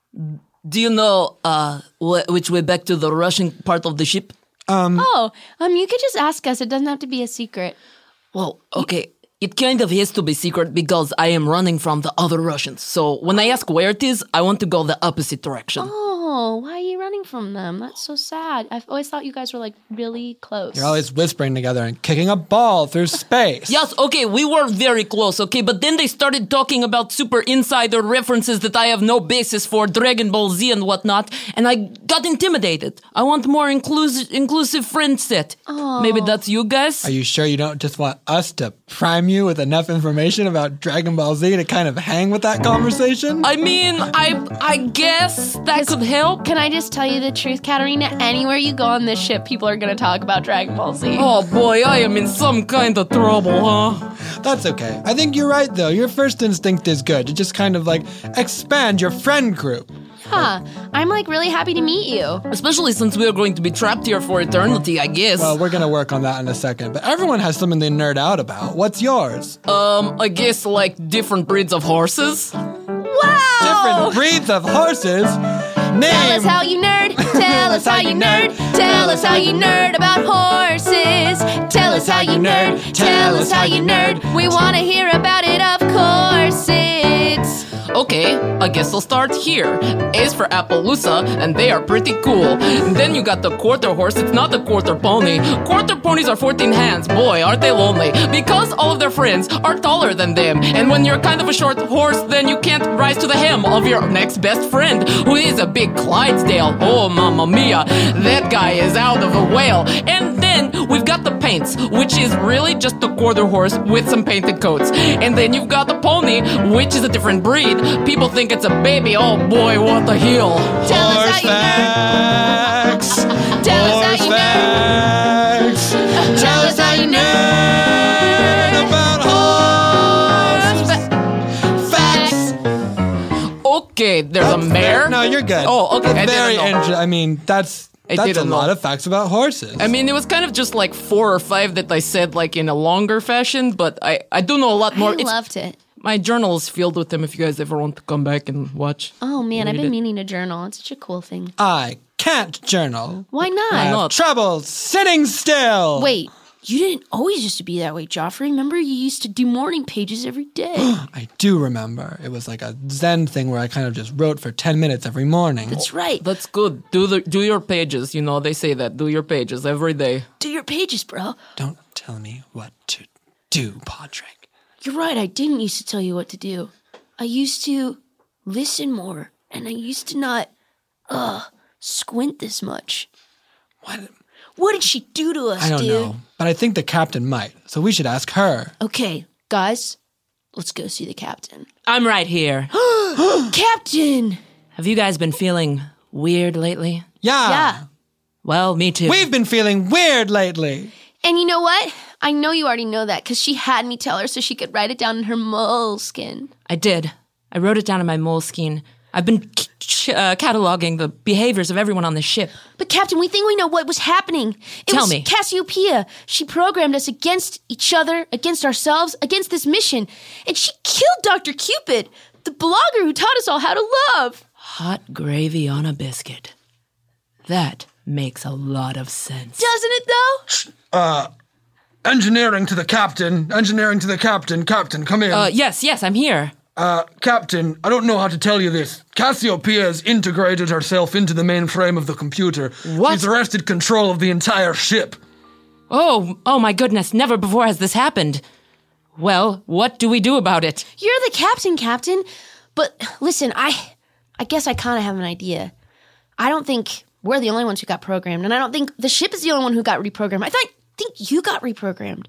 H: Do you know uh, wh- which way back to the Russian part of the ship?
E: Oh, um, you could just ask us. It doesn't have to be a secret.
H: Well, okay. It kind of has to be secret because I am running from the other Russians. So when I ask where it is, I want to go the opposite direction.
E: Oh, why are you running from them? That's so sad. I've always thought you guys were like really close.
D: You're always whispering together and kicking a ball through space.
H: Yes, okay, we were very close, okay, but then they started talking about super insider references that I have no basis for, Dragon Ball Z and whatnot, and I got intimidated. I want more inclusive inclusive friend set.
E: Oh.
H: Maybe that's you guys?
D: Are you sure you don't just want us to prime you with enough information about Dragon Ball Z to kind of hang with that conversation?
H: I mean, I I guess that could help.
E: Can I just tell you the truth, Katarina? Anywhere you go on this ship, people are going to talk about Dragon Ball Z.
H: Oh boy, I am in some kind of trouble, huh?
D: That's okay. I think you're right, though. Your first instinct is good to just kind of like expand your friend group.
E: Huh. I'm like really happy to meet you.
H: Especially since we are going to be trapped here for eternity, I guess.
D: Well, we're going to work on that in a second, but everyone has something they nerd out about. What's yours?
H: um, I guess like different breeds of horses.
E: Wow!
D: Different breeds of horses. Name.
E: Tell us how you nerd. Tell us how you nerd. Tell us how you nerd about horses. Tell us how you nerd. Tell us how you nerd. We want to hear about it, of course. It's
H: Okay, I guess I'll start here. A is for Appaloosa, and they are pretty cool. Then you got the quarter horse, it's not the quarter pony. Quarter ponies are fourteen hands, boy, aren't they lonely. Because all of their friends are taller than them. And when you're kind of a short horse, then you can't rise to the hem of your next best friend, who is a big Clydesdale. Oh, mamma mia, that guy is out of a whale. And then we've got the paints, which is really just a quarter horse with some painted coats. And then you've got the pony, which is a different breed. People think it's a baby. Oh boy, what a heel.
E: Tell us
D: Horse
E: how you nerd.
D: facts.
E: Tell us how
D: Horse
E: you nerd.
D: facts.
E: Tell us how you nerd
D: about horse facts. No, you're good.
I: Oh, okay, I didn't
D: Very
I: know.
D: interesting. I mean, that's
I: I
D: that's a
I: didn't know.
D: lot of facts about horses.
I: I mean, it was kind of just like four or five that I said like in a longer fashion, but I, I do know a lot more.
E: I
I: It's-
E: loved it.
I: My journal is filled with them if you guys ever want to come back and watch.
E: Oh man, I've
I: Read
E: been
I: it.
E: meaning to journal. It's such a cool thing.
D: I can't journal.
E: Why not?
D: I have
I: not?
D: trouble sitting still.
E: Wait, you didn't always used to be that way, Joffrey. Remember, you used to do morning pages every day.
D: I do remember. It was like a Zen thing where I kind of just wrote for ten minutes every morning.
E: That's right.
I: That's good. Do the do your pages. You know they say that. Do your pages every day.
E: Do your pages, bro.
D: Don't tell me what to do, Podrick.
E: You're right. I didn't used to tell you what to do. I used to listen more, and I used to not, uh, squint this much.
D: What?
E: What did she do to us,
D: I don't
E: dude?
D: know, but I think the captain might, so we should ask her.
E: Okay, guys, let's go see the captain.
H: I'm right here.
E: Captain!
H: Have you guys been feeling weird lately?
D: Yeah.
E: Yeah.
H: Well, me too.
D: We've been feeling weird lately.
E: And you know what? I know you already know that because she had me tell her so she could write it down in her moleskin.
H: I did. I wrote it down in my moleskin. I've been c- ch- uh, cataloging the behaviors of everyone on the ship.
E: But Captain, we think we know what was happening. It
H: Tell
E: was
H: me.
E: Cassiopeia. She programmed us against each other, against ourselves, against this mission. And she killed Doctor Cupid, the blogger who taught us all how to love.
H: Hot gravy on a biscuit. That makes a lot of sense.
E: Doesn't it, though?
D: Engineering to the captain. Engineering to the captain. Captain, come in.
H: Uh, yes, yes, I'm here.
D: Uh, Captain, I don't know how to tell you this. Cassiopeia has integrated herself into the mainframe of the computer.
H: What?
D: She's arrested control of the entire ship.
H: Oh, oh my goodness, never before has this happened. Well, what do we do about it?
E: You're the captain, Captain. But listen, I I guess I kind of have an idea. I don't think we're the only ones who got programmed, and I don't think the ship is the only one who got reprogrammed. I thought, think you got reprogrammed.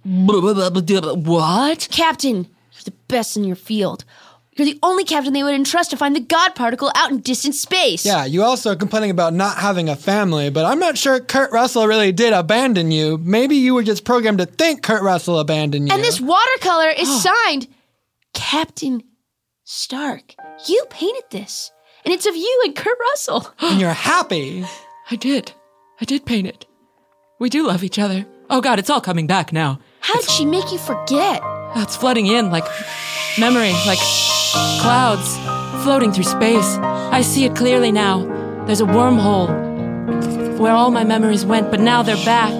H: What?
E: Captain, you're the best in your field. You're the only captain they would entrust to find the God particle out in distant space.
D: Yeah, you also are complaining about not having a family, but I'm not sure Kurt Russell really did abandon you. Maybe you were just programmed to think Kurt Russell abandoned you.
E: And this watercolor is signed Captain Stark. You painted this. And it's of you and Kurt Russell.
D: And you're happy.
H: I did. I did paint it. We do love each other. Oh god, it's all coming back now.
E: How did she make you forget?
H: It's flooding in like memory, like clouds floating through space. I see it clearly now. There's a wormhole where all my memories went, but now they're back.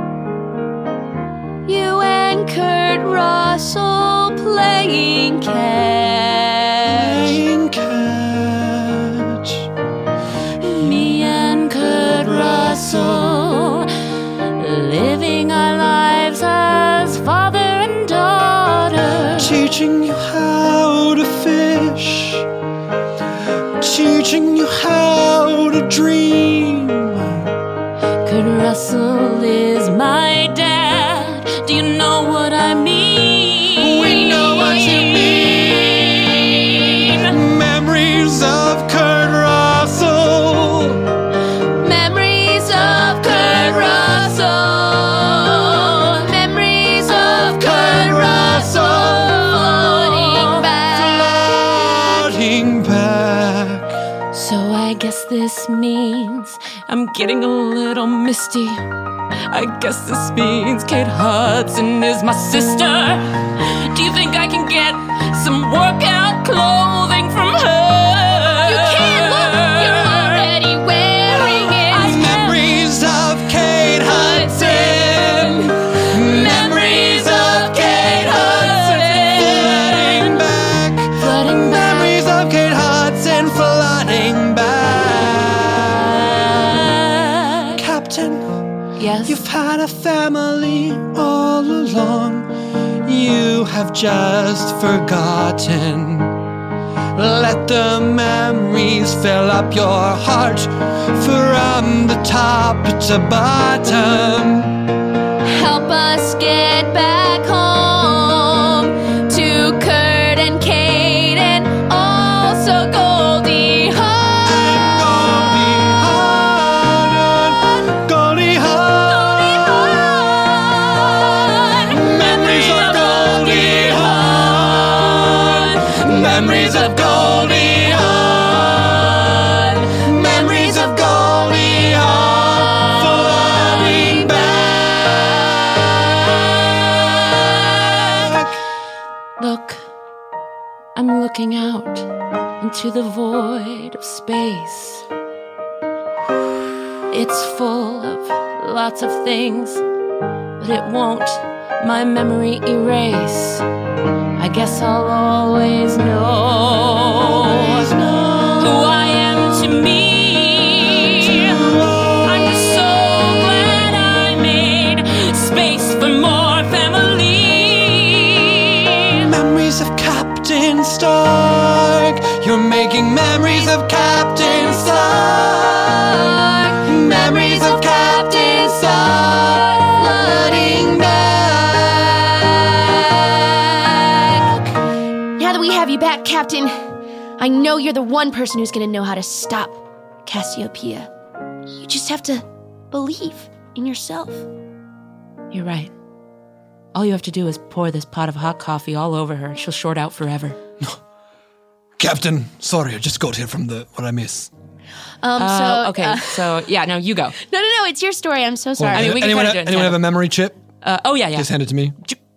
E: You and Kurt Russell playing catch.
D: Playing catch.
H: Me and Kurt Russell living our lives as father and daughter.
D: Teaching you how to fish. Teaching you how to dream.
H: Kurt Russell is my dad. Do you know what I mean?
D: We know what you mean. Memories of Kurt Russell.
E: Memories of Kurt Russell. Memories of Kurt Russell. Floating back.
D: Floating back.
H: So I guess this means I'm getting a little misty. I guess this means Kate Hudson is my sister. Do you think I can get some workout clothing from her?
E: You can't look. You're already wearing it.
D: Memories of Kate Hudson. Memories of Kate Hudson. Flooding back.
H: Flooding back.
D: Memories of Kate Hudson flooding back. Captain,
H: Yes.
D: you've had a family all along. You have just forgotten. Let the memories fill up your heart from the top to bottom.
E: Help us get back home to Kurt and Kate and also Goldie Hawn.
D: Goldie Hawn. Memories of Goldie Hawn. Memories of Goldie Hawn.
H: It's full of lots of things, but it won't my memory erase. I guess I'll always know, always know who I am to me. I'm just so glad I made space for more family.
D: Memories of Captain Stark. You're making memories of Captain Stark. Memories of Captain Stark flooding back.
E: Now that we have you back, Captain, I know you're the one person who's going to know how to stop Cassiopeia. You just have to believe in yourself.
H: You're right. All you have to do is pour this pot of hot coffee all over her. She'll short out forever.
D: Captain, sorry, I just got here from the what I miss.
E: Um,
H: Uh,
E: so,
H: okay,
E: uh,
H: so yeah, no, you go.
E: no, no, no, it's your story. I'm so sorry.
H: I mean, we can
D: anyone
H: kinda
D: ha-
H: do it
D: anyone
H: together.
D: have a memory chip?
H: Uh, oh, yeah, yeah.
D: Just hand it to me.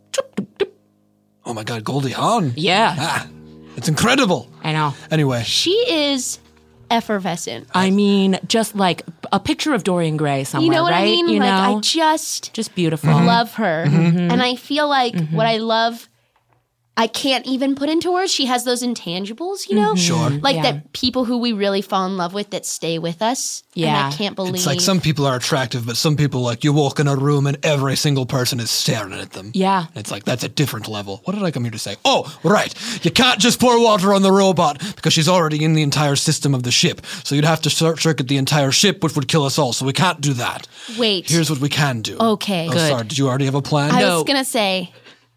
D: Oh my god, Goldie Hawn.
H: Yeah.
D: Ah, it's incredible.
H: I know.
D: Anyway,
E: She is effervescent.
H: I mean, just like a picture of Dorian Gray somewhere,
E: You know what
H: right?
E: I mean?
H: You
E: like,
H: know?
E: I just
H: just beautiful.
E: love her. And I feel like what I love, I can't even put into words. She has those intangibles, you know?
D: Sure.
E: Like
H: Yeah.
E: that people who we really fall in love with that stay with us.
H: Yeah.
E: And I can't believe.
D: it's like some people are attractive, but some people, like, you walk in a room and every single person is staring at them.
H: Yeah.
D: It's like, that's a different level. What did I come here to say? Oh, right. You can't just pour water on the robot because she's already in the entire system of the ship. So you'd have to short circuit the entire ship, which would kill us all. So we can't do that.
E: Wait.
D: Here's what we can do.
E: Okay.
D: Oh,
E: Good.
D: sorry. Did you already have a plan?
E: I
H: No.
E: was going to say,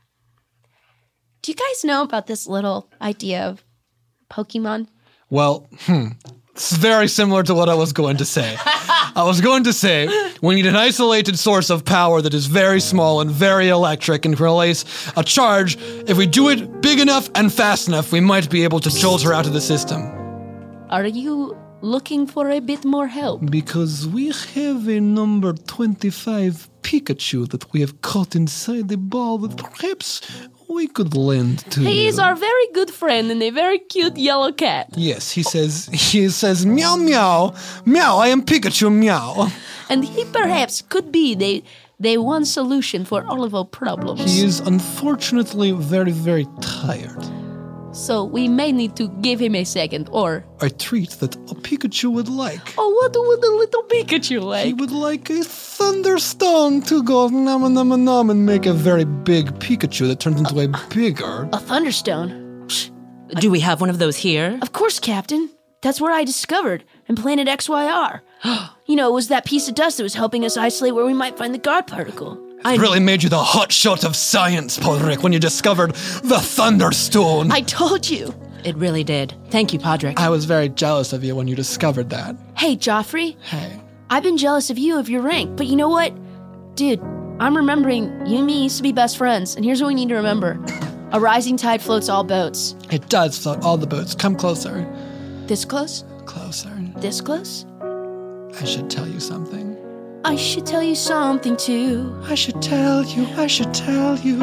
E: do you guys know about this little idea of Pokemon?
D: Well, hmm. It's very similar to what I was going to say. I was going to say we need an isolated source of power that is very small and very electric and can release a charge. If we do it big enough and fast enough, we might be able to jolt her out of the system.
E: Are you looking for a bit more help?
D: Because we have a number twenty-five Pikachu that we have caught inside the ball that perhaps we could lend to
E: He
D: you.
E: is our very good friend and a very cute yellow cat.
D: Yes, he says, he says, meow, meow, meow, I am Pikachu, meow.
E: And he perhaps could be the, the one solution for all of our problems.
D: He is unfortunately very, very tired.
E: So we may need to give him a second, or...
D: A treat that a Pikachu would like.
E: Oh, what would the little Pikachu like?
D: He would like a thunderstone to go nom nom nom and make a very big Pikachu that turns into a bigger.
E: A thunderstone?
H: Do we have one of those here?
E: Of course, Captain. That's where I discovered, in Planet X Y R. You know, it was that piece of dust that was helping us isolate where we might find the God particle.
D: It really made you the hotshot of science, Podrick, when you discovered the Thunderstone.
E: I told you.
H: It really did. Thank you, Podrick.
D: I was very jealous of you when you discovered that.
E: Hey, Joffrey.
D: Hey.
E: I've been jealous of you of your rank, but you know what? Dude, I'm remembering you and me used to be best friends, and here's what we need to remember. A rising tide floats all boats.
D: It does float all the boats. Come closer.
E: This close?
D: Closer.
E: This close?
D: I should tell you something.
E: I should tell you something too.
D: I should tell you, I should tell you.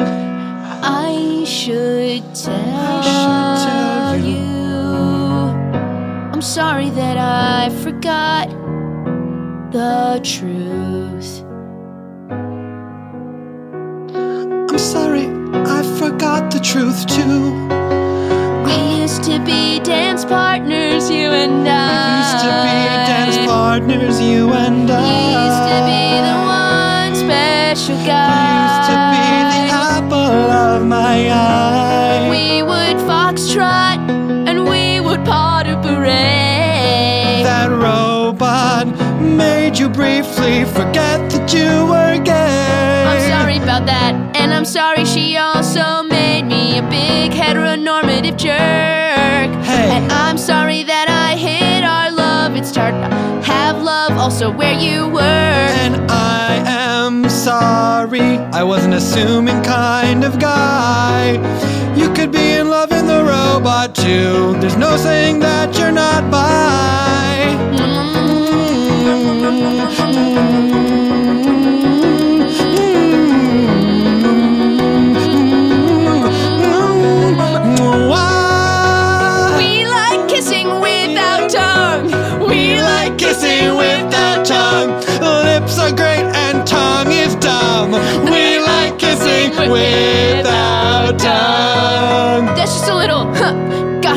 E: I should tell,
D: I should tell you.
E: you. I'm sorry that I forgot the truth.
D: I'm sorry, I forgot the truth too.
E: We used to be dance partners, you and I.
D: Used to be dance partners, you and I.
E: You used to be the one special guy.
D: Used to be the apple of my eye.
E: We would foxtrot and we would pot a parade.
D: That robot made you briefly forget that you were gay.
E: I'm sorry about that, and I'm sorry she also made me a big heteronormative jerk.
D: Hey.
E: And I'm sorry that I hid our love. It's hard to have love also where you were.
D: And I am sorry, I was an assuming kind of guy. You could be in love in the robot too. There's no saying that you're not bi.
E: We like kissing without tongue. We like
D: Kissing without tongue.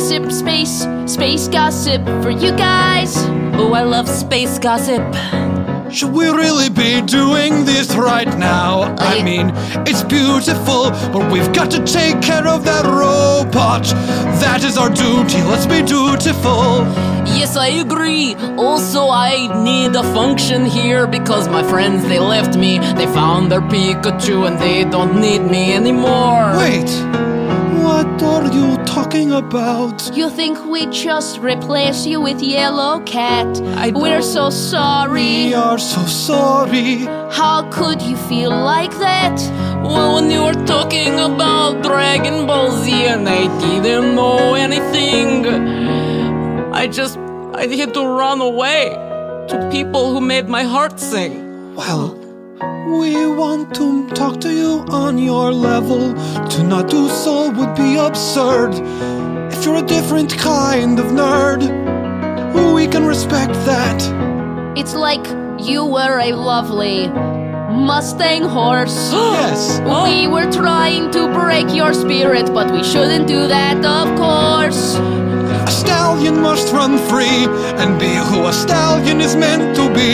E: gossip, space, space gossip for you guys.
H: Oh, I love space gossip.
D: Should we really be doing this right now? I mean, it's beautiful, but we've got to take care of that robot. That is our duty. Let's be dutiful.
H: Yes, I agree. Also, I need a function here because my friends, they left me. They found their Pikachu and they don't need me anymore.
D: Wait, what are you talking about?
E: You think we just replace you with Yellow Cat?
H: I
E: We're
H: don't-
E: so sorry.
D: We are so sorry.
E: How could you feel like that?
H: Well, when you were talking about Dragon Ball Z and I didn't know anything, I just, I had to run away to people who made my heart sing.
D: Well, we want to talk to you on your level. To not do so would be absurd. If you're a different kind of nerd, we can respect that.
E: It's like you were a lovely Mustang horse.
D: Yes.
E: We were trying to break your spirit, but we shouldn't do that, of course.
D: A stallion must run free and be who a stallion is meant to be.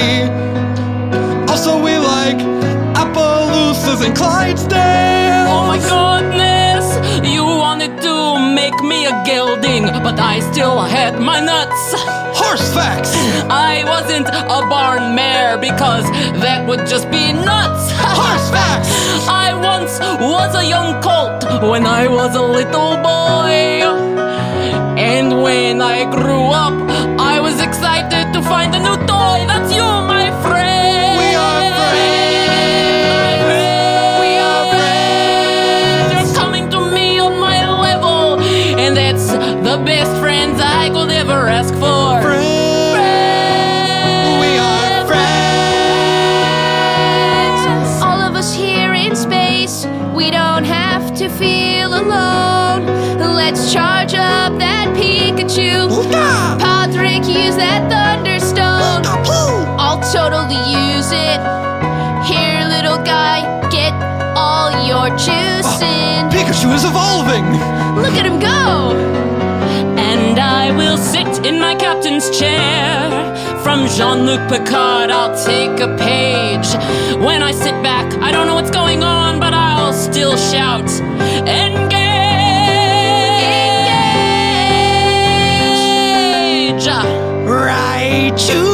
D: Also, we like Appaloosas and Clydesdales.
H: Oh my goodness! You wanted to make me a gelding, but I still had my nuts.
D: Horse facts.
H: I wasn't a barn mare because that would just be nuts.
D: Horse facts.
H: I once was a young colt when I was a little boy. And when I grew up, I was excited to find a new toy. That's you, my friend.
D: We are friends.
H: We are friends. You're coming to me on my level, and that's the best friends I could ever ask for.
D: Friends. We are friends.
E: All of us here in space, we don't have to feel alone. Let's charge up that Pikachu. Podrick, use that Thunderstone. I'll totally use it. Here, little guy, get all your juice in.
D: Pikachu is evolving.
E: Look at him go.
H: And I will sit in my captain's chair. From Jean-Luc Picard, I'll take a page. When I sit back, I don't know what's going on, but I'll still shout, engage! Engage!
D: Raichu.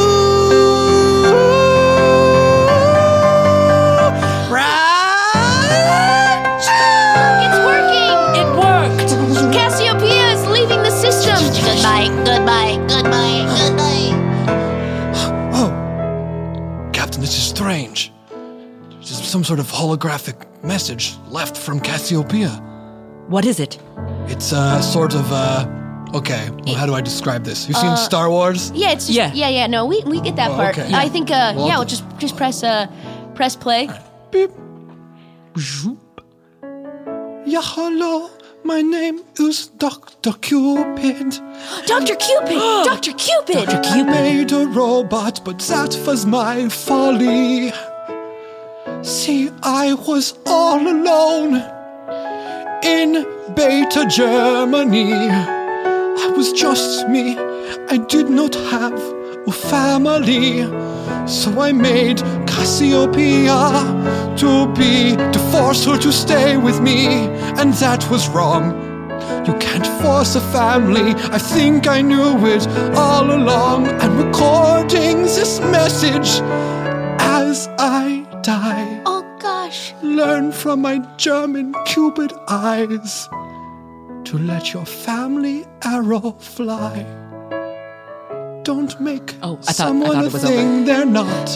E: It's working.
H: It worked!
E: Cassiopeia is leaving the system.
J: Goodbye, goodbye, goodbye, goodbye.
D: Oh, Captain, this is strange. This is some sort of holographic message left from Cassiopeia.
A: What is it?
D: It's uh, sort of, uh, okay, well, how do I describe this? You've seen Star Wars?
E: Yeah, it's just,
H: Yeah.
E: yeah, yeah, no, we we get that
D: Oh,
E: part.
D: okay.
E: I think, uh,
D: Well,
E: yeah, we'll just just press uh, press play.
D: Beep. Zoop. Yeah, hello. My name is Doctor Cupid.
E: Doctor Cupid, Doctor Cupid.
D: I made a robot, but that was my folly. See, I was all alone in Beta Germany. I was just me. I did not have a family. So I made Cassiopeia to be, to force her to stay with me. And that was wrong. You can't force a family. I think I knew it all along. I'm recording this message as I die.
E: Oh gosh.
D: Learn from my German Cupid eyes to let your family arrow fly. Don't make
H: Oh, I thought- I
D: someone
H: thought
D: a
H: it was
D: thing
H: over.
D: they're not.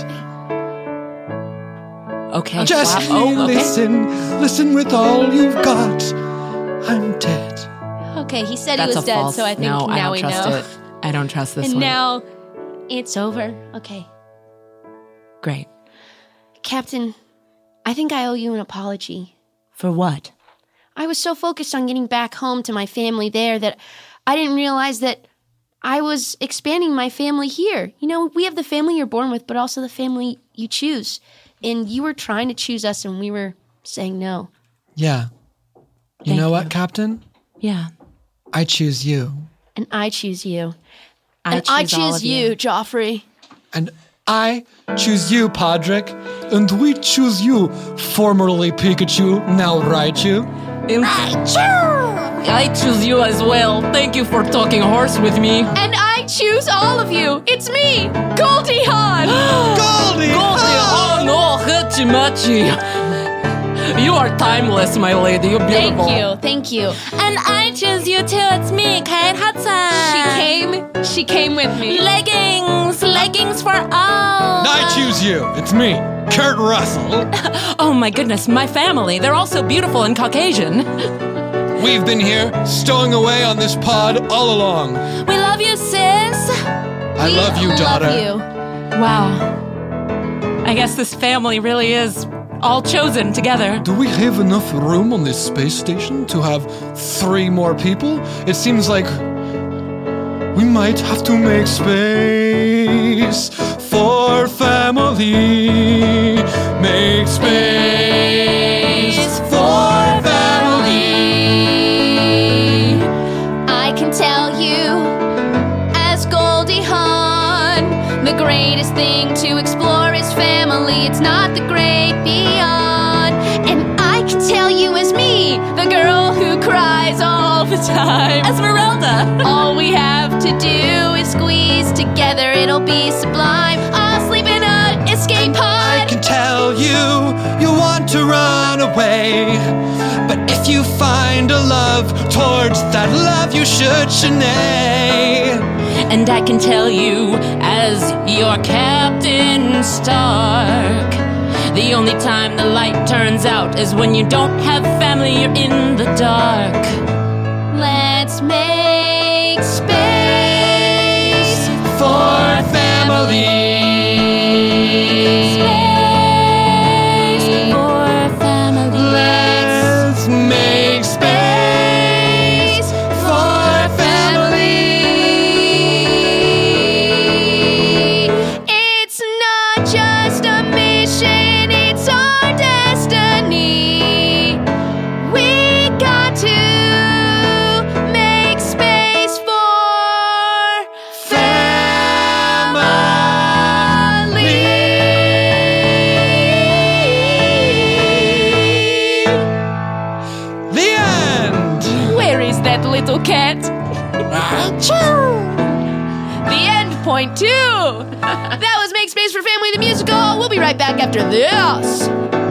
H: Okay.
D: Just
H: wow.
D: me,
H: Oh, okay.
D: listen, listen with all you've got. I'm dead.
E: Okay, he said
H: That's
E: he was
H: a
E: dead,
H: false.
E: so I think
H: no,
E: now
H: I don't
E: we
H: trust
E: know.
H: it. I don't trust this
E: And
H: one.
E: now it's over. Okay,
H: Great.
E: Captain, I think I owe you an apology.
A: For what?
E: I was so focused on getting back home to my family there that I didn't realize that I was expanding my family here. You know, we have the family you're born with, but also the family you choose. And you were trying to choose us, and we were saying no.
D: Yeah. You
H: Thank
D: know what,
H: you.
D: Captain?
H: Yeah.
D: I choose you.
E: And I choose you.
H: I
E: and I
H: choose all
E: choose
H: of
E: you,
H: you.
E: Joffrey.
D: And I choose you, Podrick. And we choose you, formerly Pikachu, now Raichu.
H: And I choose you as well. Thank you for talking horse with me.
E: And I choose all of you. It's me, Goldie Hawn.
D: Goldie!
H: Goldie, oh no, Hachimachi. You are timeless, my lady. You're
E: Thank
H: beautiful.
E: you, thank you.
H: And I choose you too. It's me, Kate Hudson.
E: She came, she came with me.
H: Leggings, leggings for all.
D: I choose you. It's me, Kurt Russell.
H: Oh my goodness, my family. They're all so beautiful and Caucasian.
D: We've been here, stowing away on this pod all along.
H: We love you, sis.
D: I
E: We
D: love you, daughter.
E: Love you.
H: Wow. I guess this family really is all chosen together.
D: Do we have enough room on this space station to have three more people? It seems like we might have to make space for family. Make space for family.
E: I can tell you, as Goldie Hawn, the greatest thing to explore is family. It's not the great beyond. And I can tell you as me, the girl who cries all the time.
H: Esmeralda.
E: All we have to do is squeeze together, it'll be sublime. I'll sleep in a escape
D: I
E: pod.
D: can tell you, you want to run away. But if you find a love, towards that love you should Shanae.
H: And I can tell you, as your Captain Stark, the only time the light turns out is when you don't have family, you're in the dark.
E: Let's make space
D: For family.
H: Space for family.
D: Let's make space for family.
E: It's not just a mission, it's our destiny. We got to make space for family.
D: The end.
E: Where is that little cat? The end, point two. That was Make Space for Family, the musical. We'll be right back after this.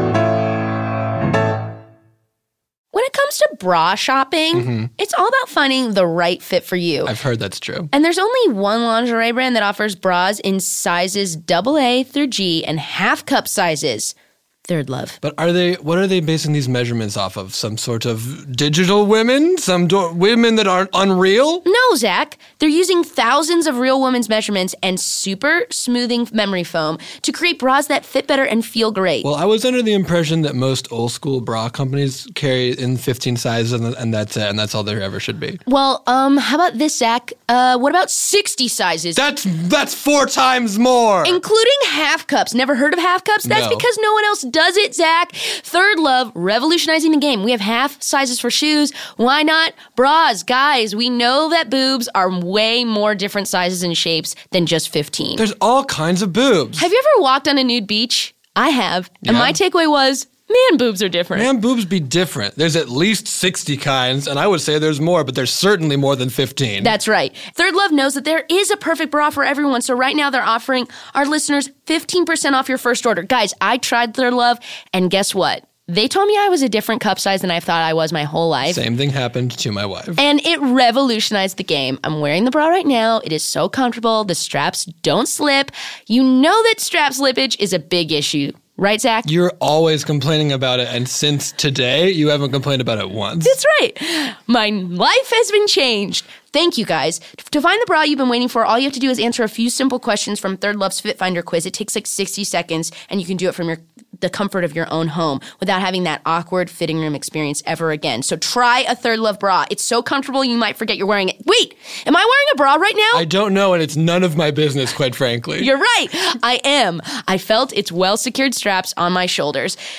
E: When it comes to bra shopping, it's all about finding the right fit for you.
D: I've heard that's true.
E: And there's only one lingerie brand that offers bras in sizes double A through G and half cup sizes. Third Love.
D: But are they? What are they basing these measurements off of? Some sort of digital women? Some do- women that aren't unreal?
E: No, Zach. They're using thousands of real women's measurements and super smoothing memory foam to create bras that fit better and feel great.
D: Well, I was under the impression that most old school bra companies carry in fifteen sizes, and, and that's it, and that's all there ever should be.
E: Well, um, how about this, Zach? Uh, what about sixty sizes?
D: That's that's four times more.
E: Including half cups. Never heard of half cups? That's
D: No.
E: because no one else does it, Zach. Third Love, revolutionizing the game. We have half sizes for shoes. Why not bras? Guys, we know that boobs are way more different sizes and shapes than just fifteen.
D: There's all kinds of boobs.
E: Have you ever walked on a nude beach? I have. And
D: Yeah.
E: my takeaway was, man, boobs are different.
D: Man, boobs be different. There's at least sixty kinds, and I would say there's more, but there's certainly more than fifteen.
E: That's right. Third Love knows that there is a perfect bra for everyone. So right now they're offering our listeners fifteen percent off your first order. Guys, I tried Third Love, and guess what? They told me I was a different cup size than I thought I was my whole life.
D: Same thing happened to my wife.
E: And it revolutionized the game. I'm wearing the bra right now. It is so comfortable. The straps don't slip. You know that strap slippage is a big issue. Right, Zach?
D: You're always complaining about it, and since today, you haven't complained about it once.
E: That's right. My life has been changed. Thank you, guys. To find the bra you've been waiting for, all you have to do is answer a few simple questions from Third Love's Fit Finder quiz. It takes like sixty seconds, and you can do it from your the comfort of your own home without having that awkward fitting room experience ever again. So try a Third Love bra. It's so comfortable you might forget you're wearing it. Wait, am I wearing a bra right now?
D: I don't know, and it's none of my business, quite frankly.
E: You're right. I am. I felt its well-secured straps on my shoulders.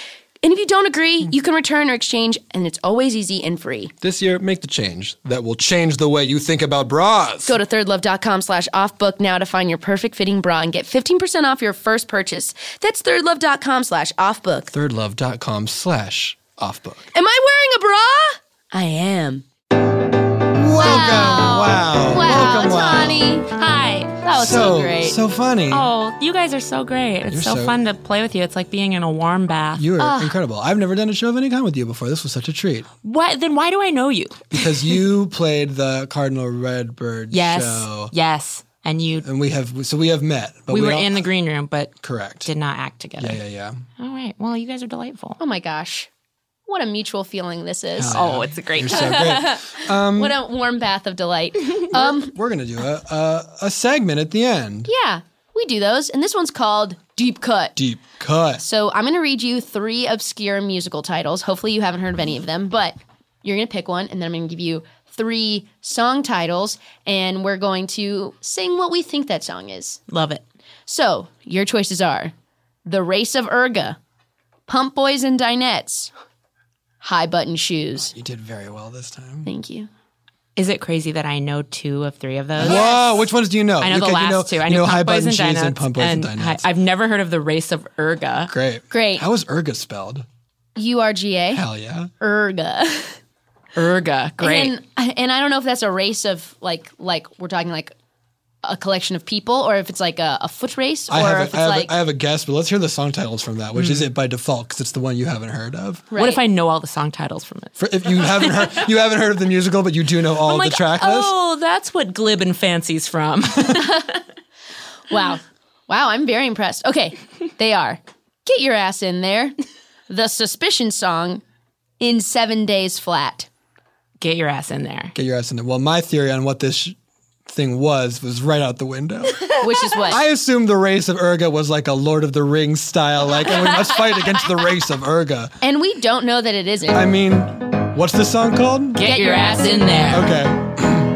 E: And if you don't agree, you can return or exchange, and it's always easy and free.
D: This year, make the change that will change the way you think about bras.
E: Go to thirdlove.com slash offbook now to find your perfect fitting bra and get fifteen percent off your first purchase. That's thirdlove.com slash offbook.
D: thirdlove.com slash offbook.
E: Am I wearing a bra? I am.
D: Welcome. Wow.
E: Wow,
D: Welcome, wow.
E: Tawny.
H: Hi.
E: That was so, great.
D: So funny.
H: Oh, you guys are so great. It's
D: You're
H: so,
D: so-
H: fun to play with you. It's like being in a warm bath.
D: You are incredible. I've never done a show of any kind with you before. This was such a treat.
H: What? Then why do I know you?
D: Because you played the Cardinal Redbird
H: Yes.
D: show.
H: Yes. And you.
D: And we have, so we have met. But
H: we,
D: we
H: were
D: don't-
H: in the green room, but
D: Correct.
H: did not act together.
D: Yeah, yeah, yeah.
H: All right. Well, you guys are delightful.
E: Oh my gosh. What a mutual feeling this is.
H: Oh, it's a great.
D: You're so great. Um,
E: What a warm bath of delight. Um,
D: we're going to do a, a, a segment at the end.
E: yeah, we do those. And this one's called Deep Cut.
D: Deep cut.
E: So I'm going to read you three obscure musical titles. Hopefully you haven't heard of any of them, but you're going to pick one, and then I'm going to give you three song titles, and we're going to sing what we think that song is.
H: Love it.
E: So your choices are The Race of Urga, Pump Boys and Dinettes, High Button Shoes.
D: You did very well this time.
E: Thank you.
H: Is it crazy that I know two of three of those?
D: Whoa, which ones do you know?
H: I know
D: Okay,
H: the last
D: you know,
H: two. I
D: you
H: know,
D: know
H: Pump
D: High
H: Boys
D: Button
H: and
D: Shoes
H: Dinettes.
D: and Pump Boys and
H: and
D: Dinettes.
H: Hi- I've never heard of the Race of Urga.
D: Great.
E: Great.
D: How is Urga spelled?
E: U R G A.
D: Hell yeah.
E: Urga.
H: Urga. Great.
E: And, and I don't know if that's a race of like like we're talking like a collection of people, or if it's like a, a foot race, or
D: I have,
E: if
D: a,
E: it's
D: I, have
E: like
D: a, I have a guess, but let's hear the song titles from that, which is it by default because it's the one you haven't heard of.
E: right.
H: What if I know all the song titles from it?
D: For, if you haven't heard, you haven't heard of the musical, but you do know all
H: I'm
D: of
H: like,
D: the track list.
H: oh, that's what Glib and Fancy's from.
E: Wow. Wow, I'm very impressed. Okay, they are Get Your Ass in There, The Suspicion Song, In Seven Days Flat.
H: Get your ass in there.
D: Get your ass in there. Well, my theory on what this sh- thing was was right out the window.
E: Which is what?
D: I assumed the race of Urga was like a Lord of the Rings style, like, and we must fight against the race of Urga.
E: and we don't know that it isn't.
D: I mean, what's the song called?
H: Get, your ass in there.
D: Okay.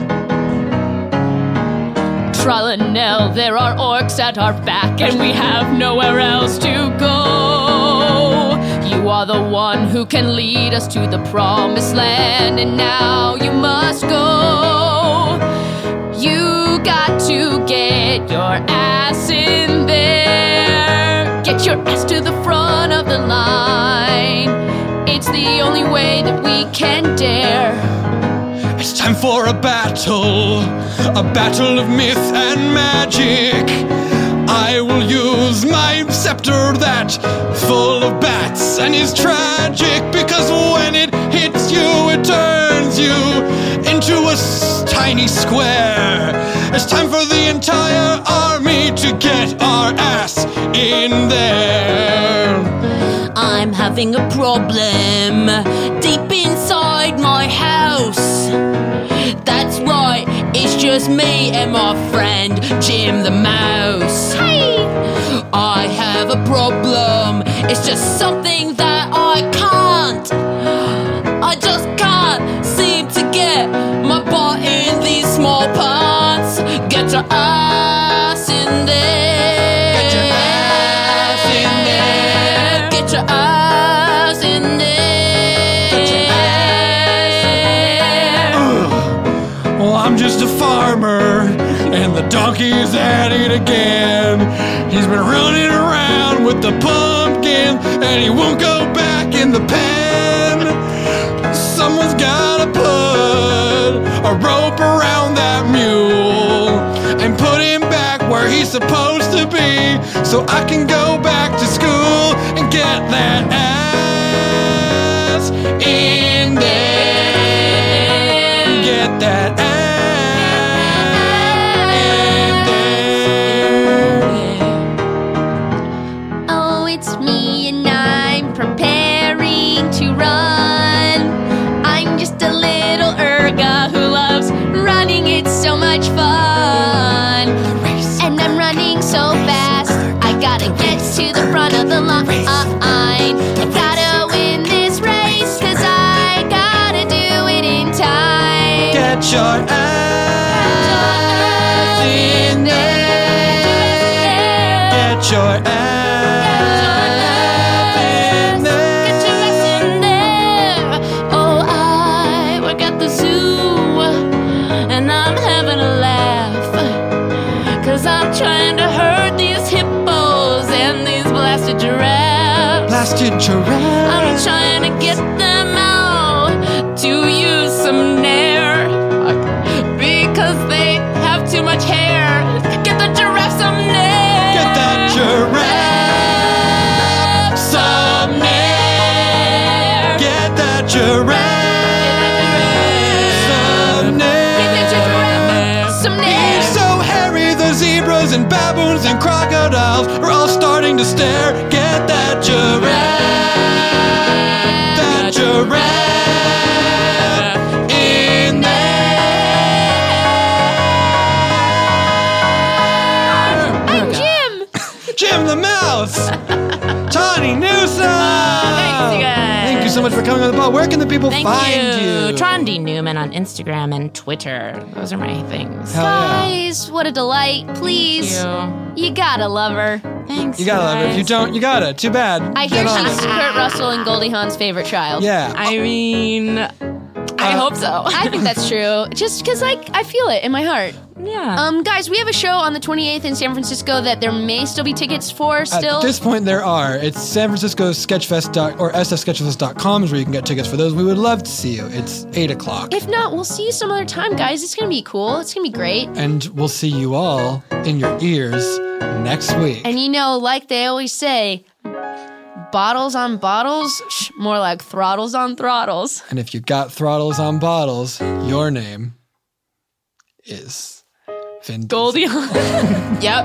E: Trollanel, there are orcs at our back, and we have nowhere else to go. You are the one who can lead us to the promised land, and now you must go. You got to get your ass in there. Get your ass to the front of the line. It's the only way that we can dare.
D: It's time for a battle, a battle of myth and magic. I will use my scepter that full of bats and is tragic, because when it hits you, it turns you into a s- tiny square. It's time for the entire army to get our ass in there.
H: I'm having a problem deep inside my house. That's right, it's just me and my friend Jim the Mouse. Hey! I have a problem. It's just something that I can't. I just can't seem to get my butt in these small pants. Get your ass in there. Get your ass in there. Get your ass in there. Get your ass in there.
D: Well, I'm just a farmer, and the donkey's at it again. He's been running around with the pumpkin, and he won't go back in the pen. Someone's gotta put a rope around that mule and put him back where he's supposed to be, so I can go back to school and get that ass in there. Get that ass.
E: Oh, it's me and I'm preparing to run. I'm just a little Urga who loves running, it's so much fun. And I'm running so fast, I gotta get to the front of the line. I gotta win this race, cause I gotta do it in time.
D: Get your ass in there. Get your ass in there. blasted giraffes.
H: I'm trying to get them out to use some nair because they have too much hair. Get the giraffe some nair.
D: Get that giraffe some nair. Get that giraffe some nair.
E: Get that giraffe some nair.
D: He's so hairy, the zebras and baboons and crocodiles are all starting to stare. Get that giraffe, that giraffe in there.
E: I'm Jim.
D: Jim the Mouse, Tawny Newsom.
H: Thanks, you guys.
D: Thank you so much for coming on the pod. Where can the people
H: Thank
D: find you?
H: you. Trondy Newman on Instagram and Twitter. Those are my things.
D: Hell yeah.
E: Guys, what a delight. Please.
H: Thank
E: You gotta love her.
H: Thanks.
D: You gotta love it. If you don't, you gotta. Too bad.
E: I
D: Get
E: hear
D: on
E: she's
D: it.
E: Kurt Russell and Goldie Hawn's favorite child.
D: Yeah.
H: I mean, I hope so.
E: I think that's true. Just because I, I feel it in my heart.
H: yeah.
E: Um, guys, we have a show on the twenty-eighth in San Francisco that there may still be tickets for still.
D: At this point, there are. It's San Francisco Sketchfest dot or s f sketchfest dot com is where you can get tickets for those. We would love to see you. It's eight o'clock.
E: If not, we'll see you some other time, guys. It's gonna be cool. It's gonna be great.
D: And we'll see you all in your ears next week.
E: And you know, like they always say, bottles on bottles, shh, more like throttles on throttles.
D: And if you got throttles on bottles, your name is Vin Diesel.
H: Goldie Hawn.
E: Yep.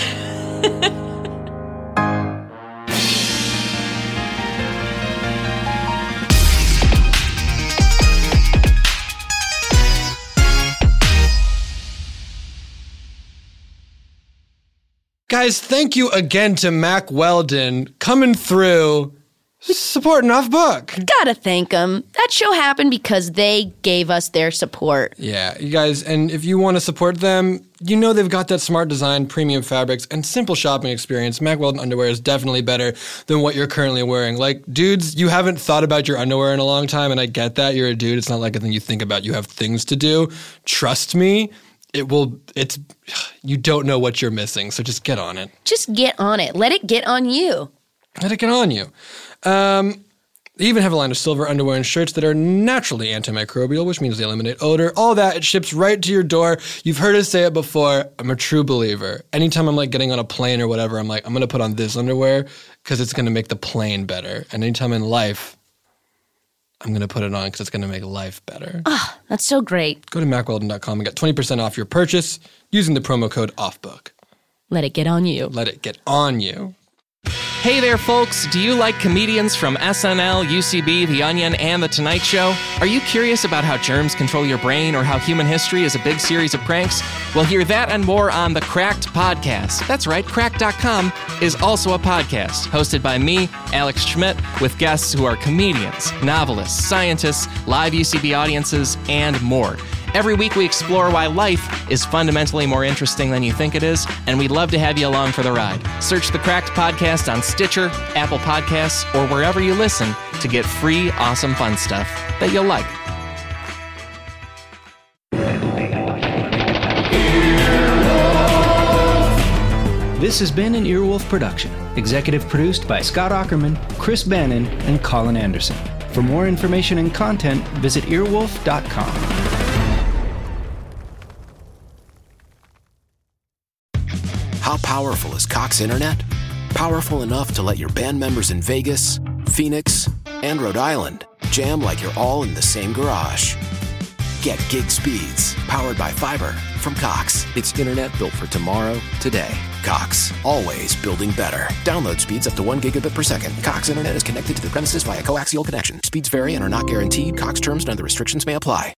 D: Guys, thank you again to Mac Weldon coming through, supporting Off Book.
E: Gotta thank them. That show happened because they gave us their support.
D: Yeah, you guys, and if you want to support them, you know they've got that smart design, premium fabrics, and simple shopping experience. Mac Weldon underwear is definitely better than what you're currently wearing. Like, dudes, you haven't thought about your underwear in a long time, and I get that. You're a dude. It's not like a thing you think about. You have things to do. Trust me. It will, it's, you don't know what you're missing, so just get on it.
E: Just get on it. Let it get on you.
D: Let it get on you. Um, they even have a line of silver underwear and shirts that are naturally antimicrobial, which means they eliminate odor. All that, it ships right to your door. You've heard us say it before. I'm a true believer. Anytime I'm like getting on a plane or whatever, I'm like, I'm going to put on this underwear because it's going to make the plane better. And anytime in life, I'm going to put it on because it's going to make life better.
E: Ah, that's so great.
D: Go to mac weldon dot com and get twenty percent off your purchase using the promo code OFFBOOK.
E: Let it get on you.
D: Let it get on you.
K: Hey there, folks. Do you like comedians from S N L, U C B, The Onion, and The Tonight Show? Are you curious about how germs control your brain or how human history is a big series of pranks? Well, hear that and more on the Cracked Podcast. That's right, cracked dot com is also a podcast hosted by me, Alex Schmidt, with guests who are comedians, novelists, scientists, live U C B audiences, and more. Every week we explore why life is fundamentally more interesting than you think it is, and we'd love to have you along for the ride. Search the Cracked Podcast on Stitcher, Apple Podcasts, or wherever you listen to get free, awesome fun stuff that you'll like.
L: This has been an Earwolf production, executive produced by Scott Ackerman, Chris Bannon, and Colin Anderson. For more information and content, visit earwolf dot com.
M: How powerful is Cox Internet? Powerful enough to let your band members in Vegas, Phoenix, and Rhode Island jam like you're all in the same garage. Get gig speeds powered by fiber from Cox. It's internet built for tomorrow, today. Cox, always building better. Download speeds up to one gigabit per second. Cox Internet is connected to the premises via coaxial connection. Speeds vary and are not guaranteed. Cox terms and other restrictions may apply.